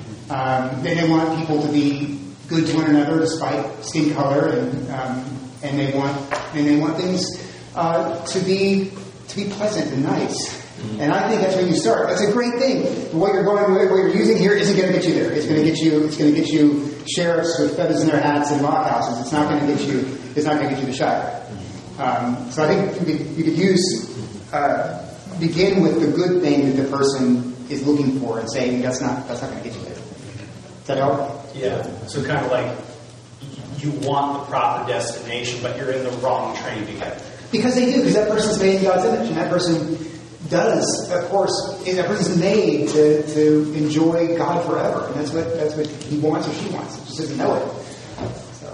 Um, they, they want people to be good to one another despite skin color, and um, and they want and they want things uh, to be to be pleasant and nice. And I think that's where you start. That's a great thing. What you're going, what you're using here isn't going to get you there. It's going to get you. It's going to get you sheriffs with feathers in their hats and lock houses. It's not going to get you. It's not going to get you the Shire. Um, so I think you could, you could use uh, begin with the good thing that the person is looking for, and saying that's not that's not going to get you there. Does that help? Yeah. So kind of like you want the proper destination, but you're in the wrong train to get there. Because they do. Because that person's made in God's image, and that person does, of course, that person's made to, to enjoy God forever, and that's what that's what he wants or she wants. It just doesn't know it. So,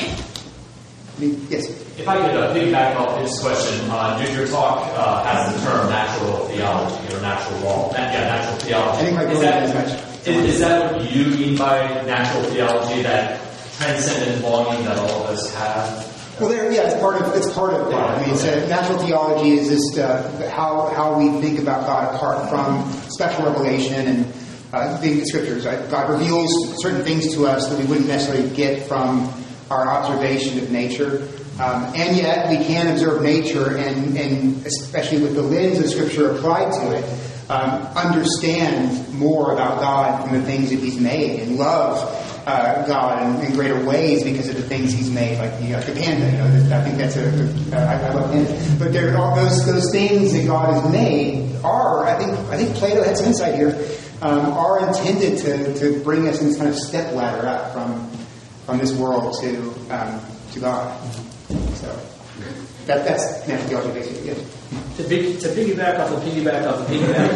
I mean, yes. If I could uh, piggyback off this question, uh, your, your talk uh, has the term natural theology or natural law. Yeah, natural theology. I think I is that, as much. Is, is that what you mean by natural theology? That transcendent longing that all of us have? Well, there, yeah, it's part of it's part of that. I mean, it's a, natural theology is just uh, how how we think about God apart from special revelation and uh, the scriptures. Right? God reveals certain things to us that we wouldn't necessarily get from our observation of nature, um, and yet we can observe nature and and especially with the lens of Scripture applied to it, um, understand more about God from the things that He's made and love Uh, God in, in greater ways because of the things He's made, like the, uh, the panda. You know, I think that's a. Uh, I, I love panda. But there, all those those things that God has made are, I think, I think Plato had some insight here, um, are intended to, to bring us in this kind of step ladder up from from this world to um, to God. So that that's natural theology, basically. Yes. To, big, to piggyback off the piggyback off the piggyback.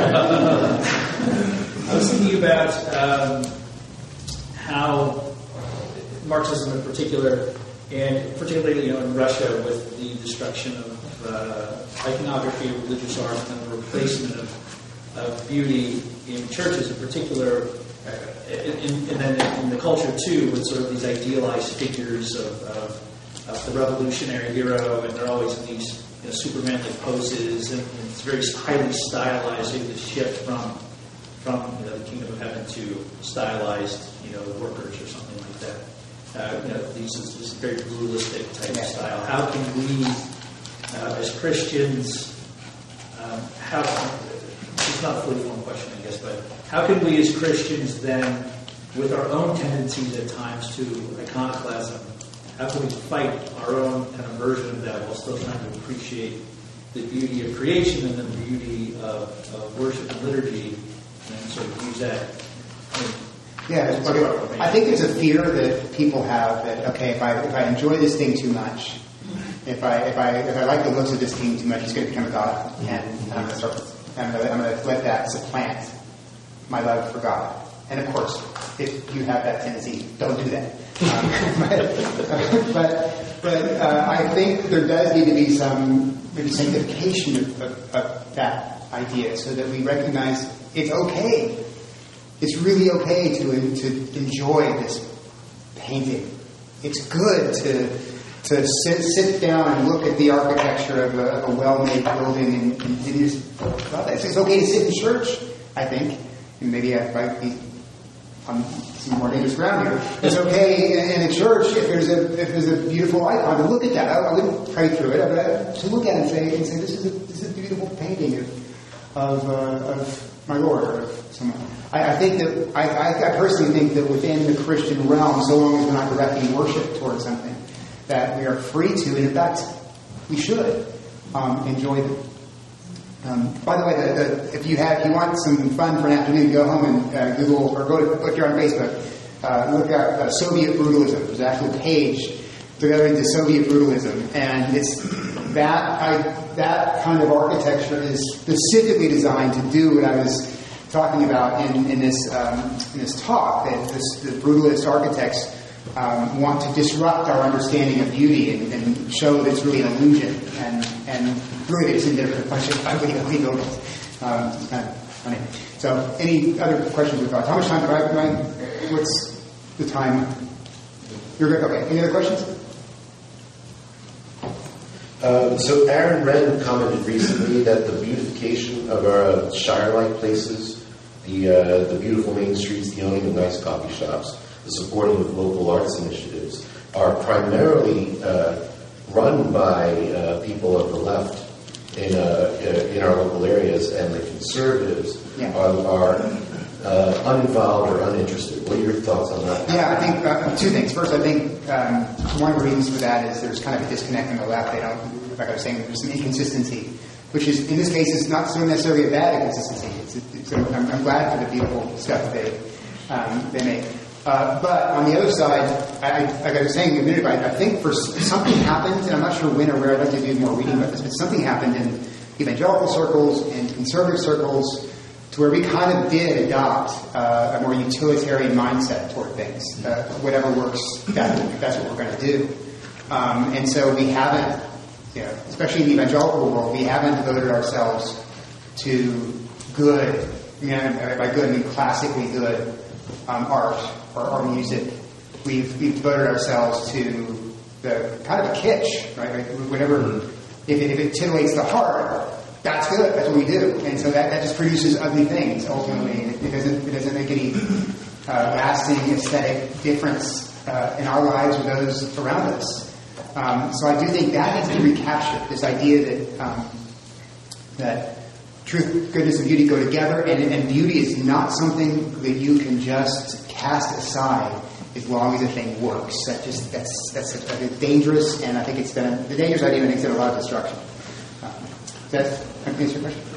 I was thinking about. Um, how Marxism in particular, and particularly you know in Russia with the destruction of uh, iconography, religious art, and the replacement of, of beauty in churches in particular, uh, and, and then in the culture too, with sort of these idealized figures of, of, of the revolutionary hero, and they're always in these you know, Superman-like poses, and, and it's very highly stylized. The shift from from you know, the kingdom of heaven to stylized, you know, workers or something like that. Uh, you know, these is this very brutalistic type of style. How can we, uh, as Christians, um, how? It's not a fully formed question, I guess, but how can we, as Christians, then, with our own tendencies at times to iconoclasm, how can we fight our own kind of version of that while still trying to appreciate the beauty of creation and the beauty of, of worship and liturgy? And sort of use that. I mean, yeah, okay. I think there's a fear that people have that okay, if I if I enjoy this thing too much, if I if I if I like the looks of this thing too much, it's going to become a god, and I'm going to start. I'm going to, I'm going to let that supplant my love for God. And of course, if you have that tendency, don't do that. Um, but but, but uh, I think there does need to be some maybe sanctification of, of, of that idea, so that we recognize. It's okay. It's really okay to to enjoy this painting. It's good to to sit, sit down and look at the architecture of a, of a well-made building and, and, and just, well, it's, it's okay to sit in church, I think. And maybe I might be on some more dangerous ground here. It's okay in, in a church if there's a if there's a beautiful icon to look at that. I, I wouldn't pray through it, but to look at it and say, and say this is a, this is a beautiful painting of of, uh, of my Lord or of someone. I, I think that I, I, I personally think that within the Christian realm, so long as we're not directing worship towards something, that we are free to, and in fact, we should um, enjoy them. Um, by the way, the, the, if you have, if you want some fun for an afternoon, go home and uh, Google or go to look here on Facebook. Uh, look at uh, Soviet brutalism. There's an actual page devoted to Soviet brutalism, and it's that I, that kind of architecture is specifically designed to do what I was talking about in, in this um, in this talk. That this, the brutalist architects um, want to disrupt our understanding of beauty and, and show that it's really an illusion, and and really it's in there for a bunch of ugly, ugly buildings. Um, it's kind of funny. So, any other questions or thoughts? How much time do I have? My, what's the time? You're good. Okay. Any other questions? Um, so Aaron Wren commented recently that the beautification of our uh, Shire-like places, the uh, the beautiful main streets, the owning of nice coffee shops, the supporting of local arts initiatives, are primarily uh, run by uh, people of the left in uh, in our local areas, and the conservatives yeah. are, are uh, uninvolved or uninterested. What are your thoughts on that? Yeah, I think uh, two things. First, I think um, one of the reasons for that is there's kind of a disconnect on the left. They don't, like I was saying, there's some inconsistency, which is, in this case, is not so necessarily a bad inconsistency. It's, it's, I'm, I'm glad for the beautiful stuff they um, they make. Uh, but on the other side, I, I, like I was saying a minute ago, I, I think for something happened, and I'm not sure when or where. I'd like to do more reading about this, but something happened in evangelical circles and conservative circles to where we kind of did adopt uh, a more utilitarian mindset toward things. Uh, whatever works, that, that's what we're going to do. Um, and so we haven't, you know, especially in the evangelical world, we haven't devoted ourselves to good, you know, by good I mean classically good um, art or, or music. We've, we've devoted ourselves to the kind of a kitsch, right? Like whenever, if it, if it titillates the heart, that's good. That's what we do, and so that, that just produces ugly things. Ultimately, it, it doesn't it doesn't make any uh, lasting aesthetic difference uh, in our lives or those around us. Um, so I do think that needs to be recaptured. This idea that um, that truth, goodness, and beauty go together, and, and beauty is not something that you can just cast aside as long as a thing works. That just that's that's, that's dangerous, and I think it's been a, the dangerous idea makes it a lot of destruction. Um, That answer your question?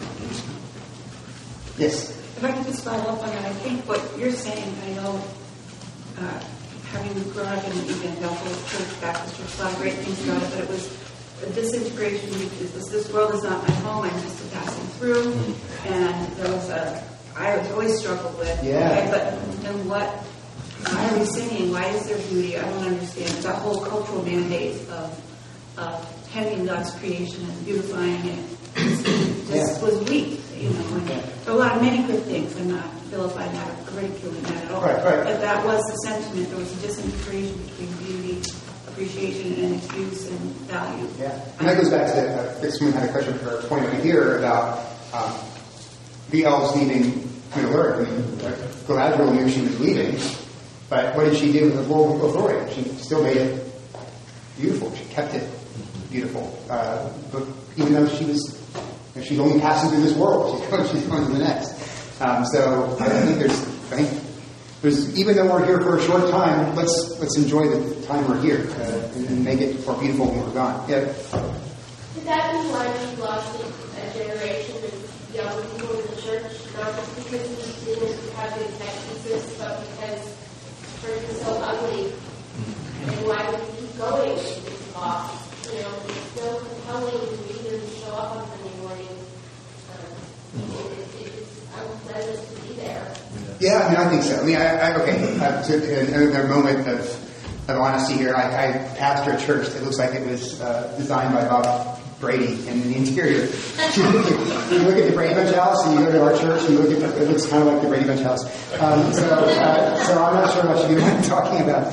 Yes. If I could just follow up on that, I think what you're saying, I know, uh, having grown up in an evangelical church, Baptist church, a lot of great things about it, but it was a disintegration because this, this world is not my home, I'm just a passing through, and there was a, I was always struggled with, yeah. okay, but then what, why are we singing? Why is there beauty? I don't understand. It's that whole cultural mandate of, of tending God's creation and beautifying it. Just Yeah. was weak, you know. And there are a lot of many good things. I'm not vilifying that or ridiculing that at all. Right, right. But that was the sentiment. There was a disintegration between beauty, appreciation, and its use and value. Yeah, and that goes back to uh, someone had a question for a point over here about um, the elves leaving Middle Earth. I mean, uh, Galadriel knew she was leaving, but what did she do with the world authority? She still made it beautiful. She kept it beautiful, uh, but even though she was. She's only passing through this world. She's going, she's going to the next. Um, so I think there's, I think there's, even though we're here for a short time, let's let's enjoy the time we're here uh, and, and make it more beautiful when we're gone. Yeah. Could that be why we lost a generation of young people in the church? Not just because we didn't have the exegesis, but because the church is so ugly. And why would we keep going if it's lost? You know, it's so compelling to read and show up on Sunday morning. Um, it, it, it's unpleasant to be there. Yeah, I mean, I think so. I mean, I, I okay. Uh, to, another moment of, of honesty here. I, I pastor a church that looks like it was uh, designed by Bob Brady in the interior. you look at the Brady Bunch house, and you go to our church, and you look at the, it looks kind of like the Brady Bunch house. Um, so, uh, so I'm not sure what you I'm talking about.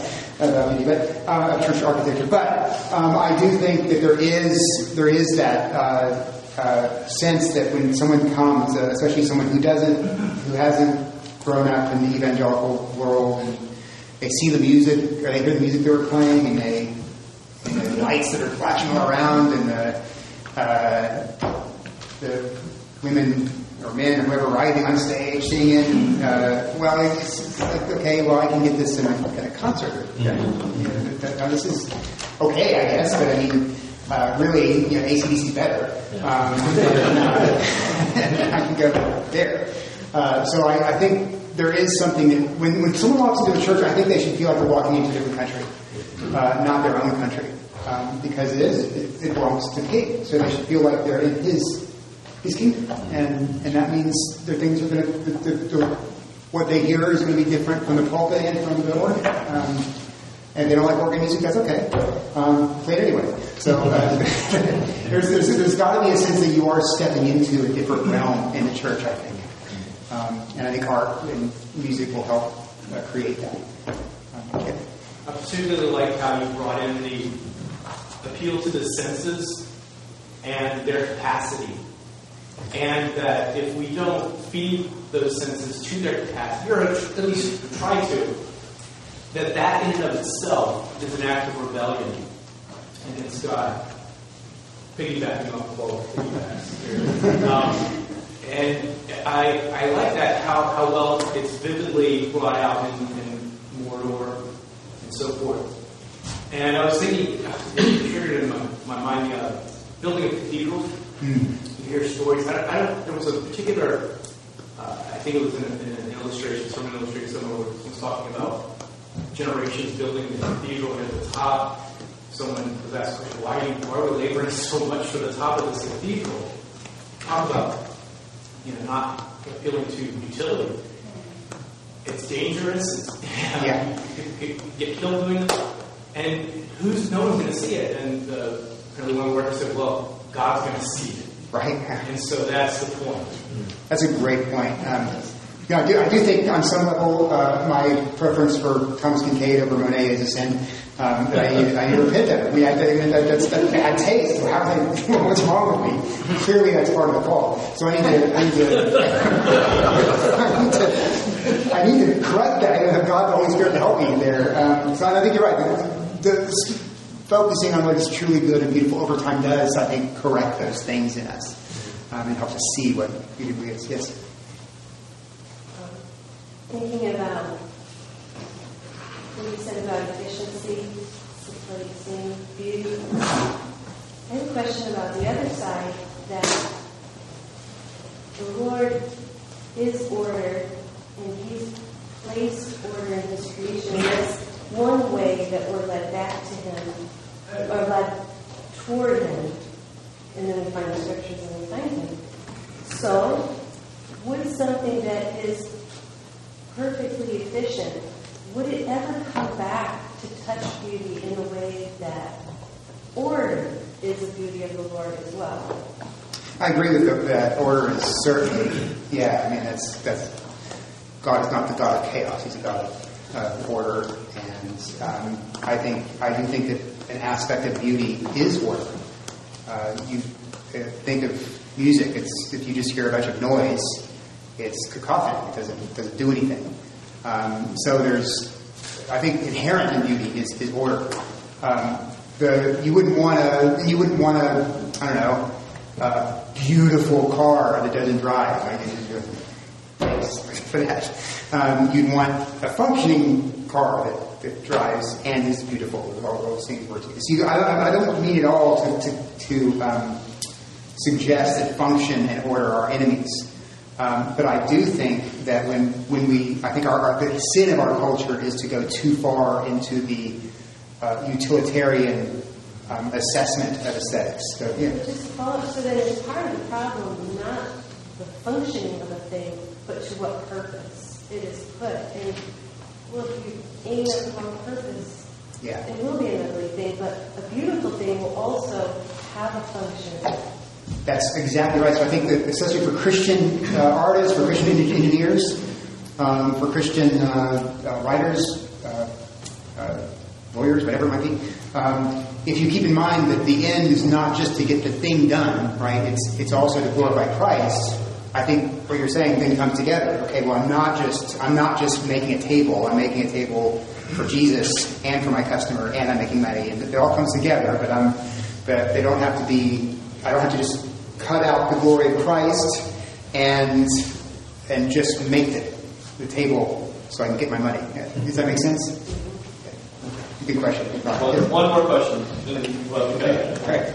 about beauty, but uh, of church architecture. But um, I do think that there is there is that uh, uh, sense that when someone comes, uh, especially someone who doesn't, who hasn't grown up in the evangelical world, and they see the music, or they hear the music they were playing, and they, and the lights that are flashing all around, and the, uh, the women or men or whoever riding on stage singing. Uh, well, it's, it's like, okay, well, I can get this in a, in a concert. Yeah. You know, that, now this is okay, I guess, but I mean, uh, really, you know, A C D C better. Um, and, uh, I can go there. Uh, so I, I think there is something that when, when someone walks into a church, I think they should feel like they're walking into a different country, uh, not their own country, um, because it is it, it belongs to the King. So they should feel like they're in His His kingdom, and and that means their things are going to the, the, the, what they hear is going to be different from the pulpit and from the organ. Um, and they don't like organ music, that's okay. Um, play it anyway. So uh, there's there's, there's got to be a sense that you are stepping into a different realm in the church, I think. Um, and I think art and music will help uh, create that. Um, okay. I particularly like how you brought in the appeal to the senses and their capacity. And that if we don't feed those senses to their capacity, or at least try to, that that in and of itself is an act of rebellion against God. Piggybacking off the both piggybacks here. Um, and I, I like that, how, how well it's vividly brought out in, in Mordor and so forth. And I was thinking, it triggered in my, my mind, uh, building a cathedral. Mm. You hear stories. I don't, I don't, there was a particular, uh, I think it was in, a, in an illustration, someone illustrated someone was talking about generations building the cathedral, and at the top, someone was asked the question, why are, you, why are we laboring so much for the top of this cathedral? Talk about, you know, not appealing to utility. It's dangerous. It's, yeah. You could get killed doing it. And who's, no one's going to see it. And uh, the one worker said, well, God's going to see it. Right. And so that's the point. That's a great point. Um, you know, I do, I do think on some level uh, my preference for Thomas Kincaid over Monet is a sin um, that I need, I need to repent of. I mean, I, that, that's, that's bad taste. How they, what's wrong with me? Clearly that's part of the fault. So I need to, I need to, I need to, I need to correct that and have God the Holy Spirit to help me there. Um, so I think you're right. The, the, focusing on what is truly good and beautiful over time does, I think, correct those things in us um, and helps us see what beauty is. Yes? Thinking about what you said about efficiency, replacing beauty, I have a question about the other side, that the Lord is order, and He's placed order in His creation. That's one way that we're led back to Him, or led toward Him, and then we find the scriptures and we find Him. So, would something that is perfectly efficient, would it ever come back to touch beauty in a way that order is the beauty of the Lord as well? I agree with the, that order is certainly, yeah, I mean, that's, that's, God is not the God of chaos, He's a God of uh, order, and um, I think, I do think that an aspect of beauty is order. Uh, you uh, think of music, it's, if you just hear a bunch of noise, it's cacophony. It doesn't, it doesn't do anything. Um, so there's, I think, inherent in beauty is, is order. Um, the you wouldn't want to, you wouldn't want to, I don't know, a beautiful car that doesn't drive. I guess your thanks for that. Um, you'd want a functioning car that, that drives and is beautiful. All those things work together. See, I, I don't mean at all to to, to um, suggest that function and order are enemies. Um, but I do think that when, when we, I think our, our, the sin of our culture is to go too far into the uh, utilitarian um, assessment of aesthetics. So, yeah. Just follow, so that it's part of the problem, not the functioning of a thing, but to what purpose it is put. And, well, if you aim at the wrong purpose, yeah. it will be an ugly thing, but a beautiful thing will also have a function. That's exactly right. So I think that especially for Christian uh, artists, for Christian engineers, um, for Christian uh, uh, writers, uh, uh, lawyers, whatever it might be. Um, if you keep in mind that the end is not just to get the thing done, right? It's it's also to glorify Christ. I think what you're saying then comes together. Okay, well, I'm not just I'm not just making a table. I'm making a table for Jesus and for my customer, and I'm making money, and it all comes together. But I'm but they don't have to be. I don't have to just cut out the glory of Christ and and just make the the table so I can get my money. Does that make sense? Good question. One, one more question. Well, okay. All right.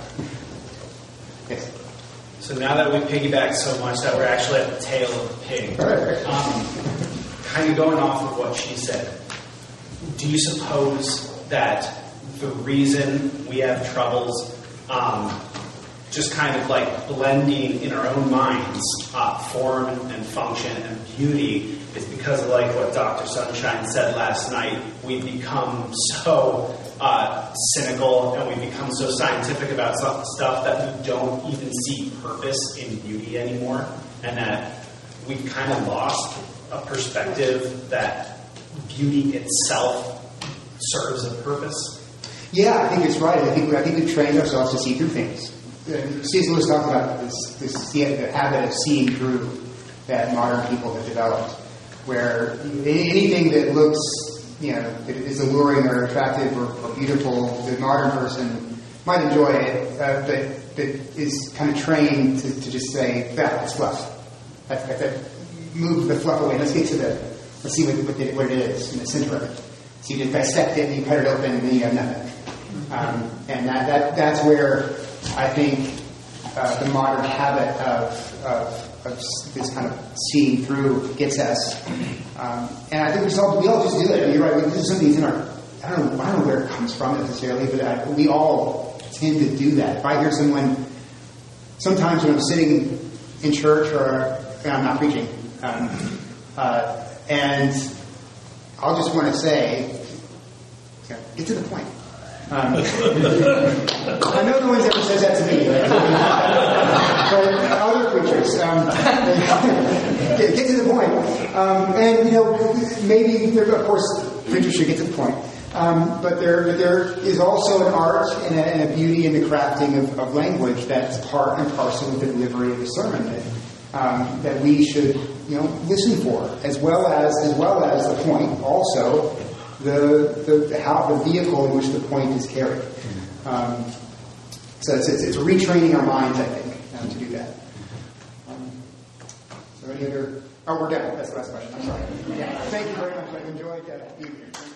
Yes. So now that we piggyback so much that we're actually at the tail of the pig, um, kind of going off of what she said, do you suppose that the reason we have troubles um, just kind of like blending in our own minds uh, form and function and beauty is because of like what Doctor Sunshine said last night? We've become so uh, cynical and we become so scientific about some stuff that we don't even see purpose in beauty anymore, and that we've kind of lost a perspective that beauty itself serves a purpose. Yeah, I think it's right. I think I think we've trained ourselves to see through things. Uh, C S. Lewis talked about this, this the habit of seeing through that modern people have developed, where anything that looks, you know, that is alluring or attractive or, or beautiful, the modern person might enjoy it, uh, but that is kind of trained to, to just say, "That it's fluff." That, that, that, move the fluff away. Let's get to the. Let's see what, what, it, what it is in the center of it. So you just dissect it, and you cut it open, and then you have nothing. Um, and that, that that's where I think uh, the modern habit of, of, of this kind of seeing through gets us. Um, and I think we just all, we all just do it. I mean, you're right. This is something that's in our. I don't know. I don't know where it comes from necessarily, but I, we all tend to do that. If I hear someone, sometimes when I'm sitting in church or I'm not preaching, um, uh, and I'll just want to say, get to the point. Um, I know no one's ever says that to me, right? But other preachers, um, get, get to the point. Um, and, you know, maybe, there, of course, preachers should get to the point. Um, but there, there is also an art and a, and a beauty in the crafting of, of language that's part and parcel of the delivery of the sermon that, um, that we should, you know, listen for, as well as as well as the point. Also, the the, the how the vehicle in which the point is carried. Um, so it's, it's it's retraining our minds, I think, um, to do that. Um, so any other? Oh, we're done. That's the last question. I'm sorry. Yeah. Thank you very much. I've enjoyed uh, being here.